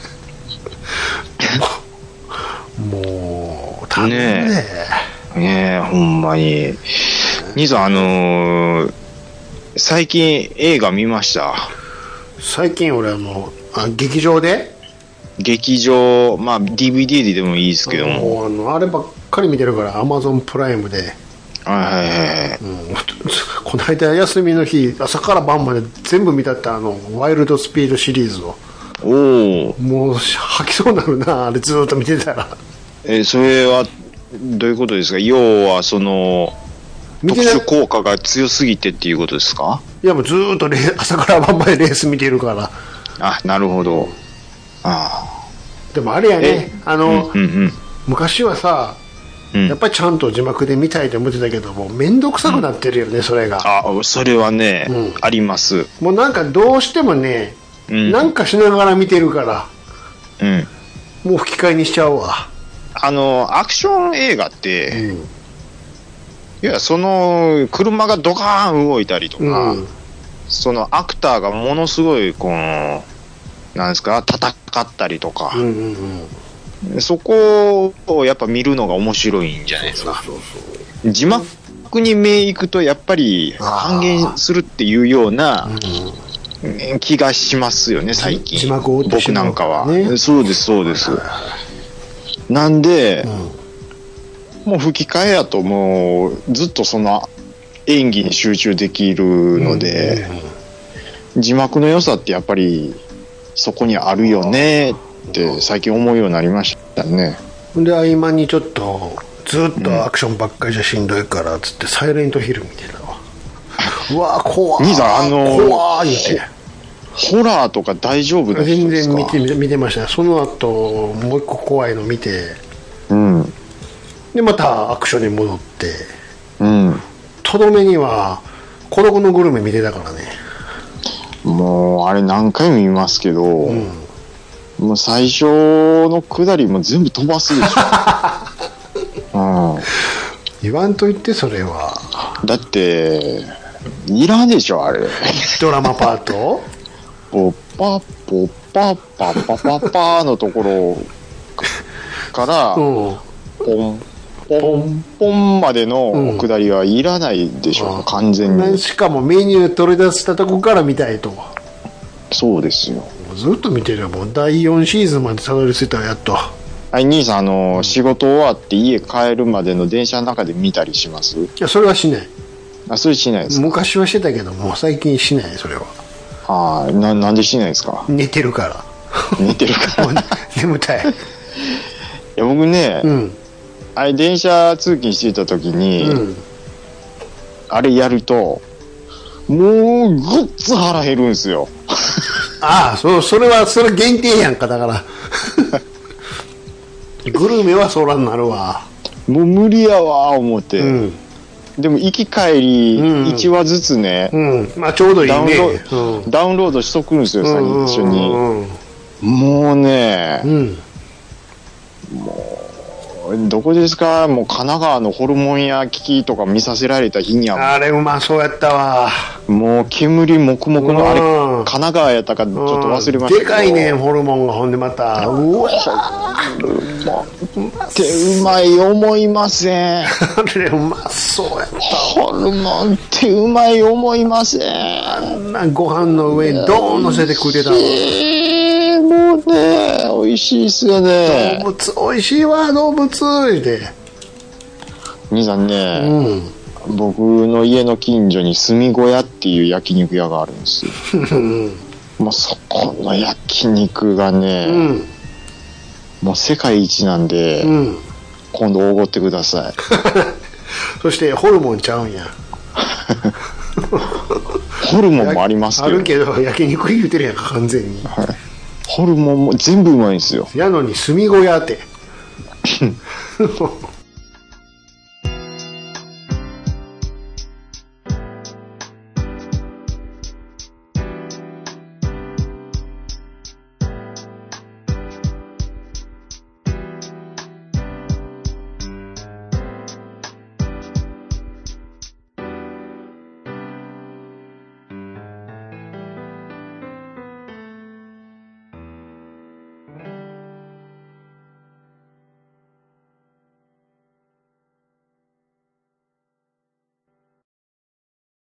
もう、頼むね。 ねえ、ねえ、ほんまに。兄さん、あのー、最近映画見ました？ 最近俺あの、あ、劇場で劇場、まあ ディーブイディー でもいいですけども、 あのあればっかり見てるからアマゾンプライムで、 はいはいはい、 うん、この間休みの日朝から晩まで全部見たったあのワイルドスピードシリーズを。おお、もう吐きそうになるなあれずっと見てたら。 えー、それはどういうことですか？要はその特殊効果が強すぎてっていうことですか？ いやもうずっとレ朝から晩までレース見てるから。 あ、なるほど。ああ、でもあれやね、あの、うんうんうん、昔はさ、うん、やっぱりちゃんと字幕で見たいと思ってたけどもめんどくさくなってるよね、うん、それが。 あ、それはね、うん、あります。 もうなんかどうしてもね、うん、なんかしながら見てるから、うん、もう吹き替えにしちゃうわ。 あのアクション映画って、うん、いやその車がドカーン動いたりとか、うん、そのアクターがものすごいこのなんですか戦ったりとか、うんうんうん、そこをやっぱ見るのが面白いんじゃないですか。そうそうそう、字幕に目いくとやっぱり半減するっていうような気がしますよね最近。 字幕を追ってしまう、 僕なんかは、ね、そうですそうです。なんで、うん、もう吹き替えやともうずっとその演技に集中できるので、うんうんうん、字幕の良さってやっぱりそこにあるよねって最近思うようになりましたね。 で合間にちょっとずっとアクションばっかりじゃしんどいからっつってサイレントヒル見てたわ。うわ怖い。 兄さんあの怖いって。 ホラーとか大丈夫ですか？ 全然見て見てましたね。その後もう一個怖いの見て、うん、でまたアクションに戻って、うん、とどめには孤独のグルメ見てたからね。 もう、あれ何回も見ますけど、うん、もう最初の下りも全部飛ばすでしょ。うん、 言わんと言って、それは。 だって、いらんでしょ、あれ。 ドラマパートポッパッポッパッパッパッパッパーのところから、うん、ポン、ポン、ポンまでの下りはいらないでしょう、うん、完全に。 しかもメニュー取り出したとこから見たいと。 そうですよ。 ずっと見てるよ。もうだいよんシーズンまでたどり着いたらやっと。 はい、兄さん、あの、うん、仕事終わって家帰るまでの電車の中で見たりします？いや、それはしない。 あ、それしないですか？ 昔はしてたけど、もう最近しない、それは。 ああ、な、なんでしないですか？ 寝てるから。 寝てるから。 眠たい。いや、僕ね、うん、あれ、電車通勤してた時に、うん、あれやると、もう、ぐっつ腹減るんですよ。 ああ、そう、それは、それ限定やんか、だから。グルメはそらになるわ。 もう無理やわ、思って。うん、でも、行き帰り、いちわずつね、 うんうん、まあ、ちょうどいいね。 ダウンロード、うん、ダウンロードしとくんですよ、最初に。もうね、うん、もう、どこですか？もう神奈川のホルモン焼きとか見させられた日には。 あれうまそうやったわ。 もう煙もくもくの、あれ、神奈川やったかちょっと忘れましたけど。 でかいね、ホルモンがほんでまた。うわホルモンってうまい思いません。あれうまそうやった。 ホルモンってうまい思いません。 あんなご飯の上にドーン乗せて食うてたわ。 えー、もうね、美味しいっすよね。 動物美味しいわ、動物言うて。 兄さんね、うん、僕の家の近所に住小屋っていう焼肉屋があるんですよ。もうそこの焼肉がね、うん、もう世界一なんで、うん、今度おごってください。 そしてホルモンちゃうんや。 ホルモンもありますけど。 あるけど焼肉言うてるやんか、完全に。 はい、ホルモンも全部うまいんですよ。 やのに住小屋って。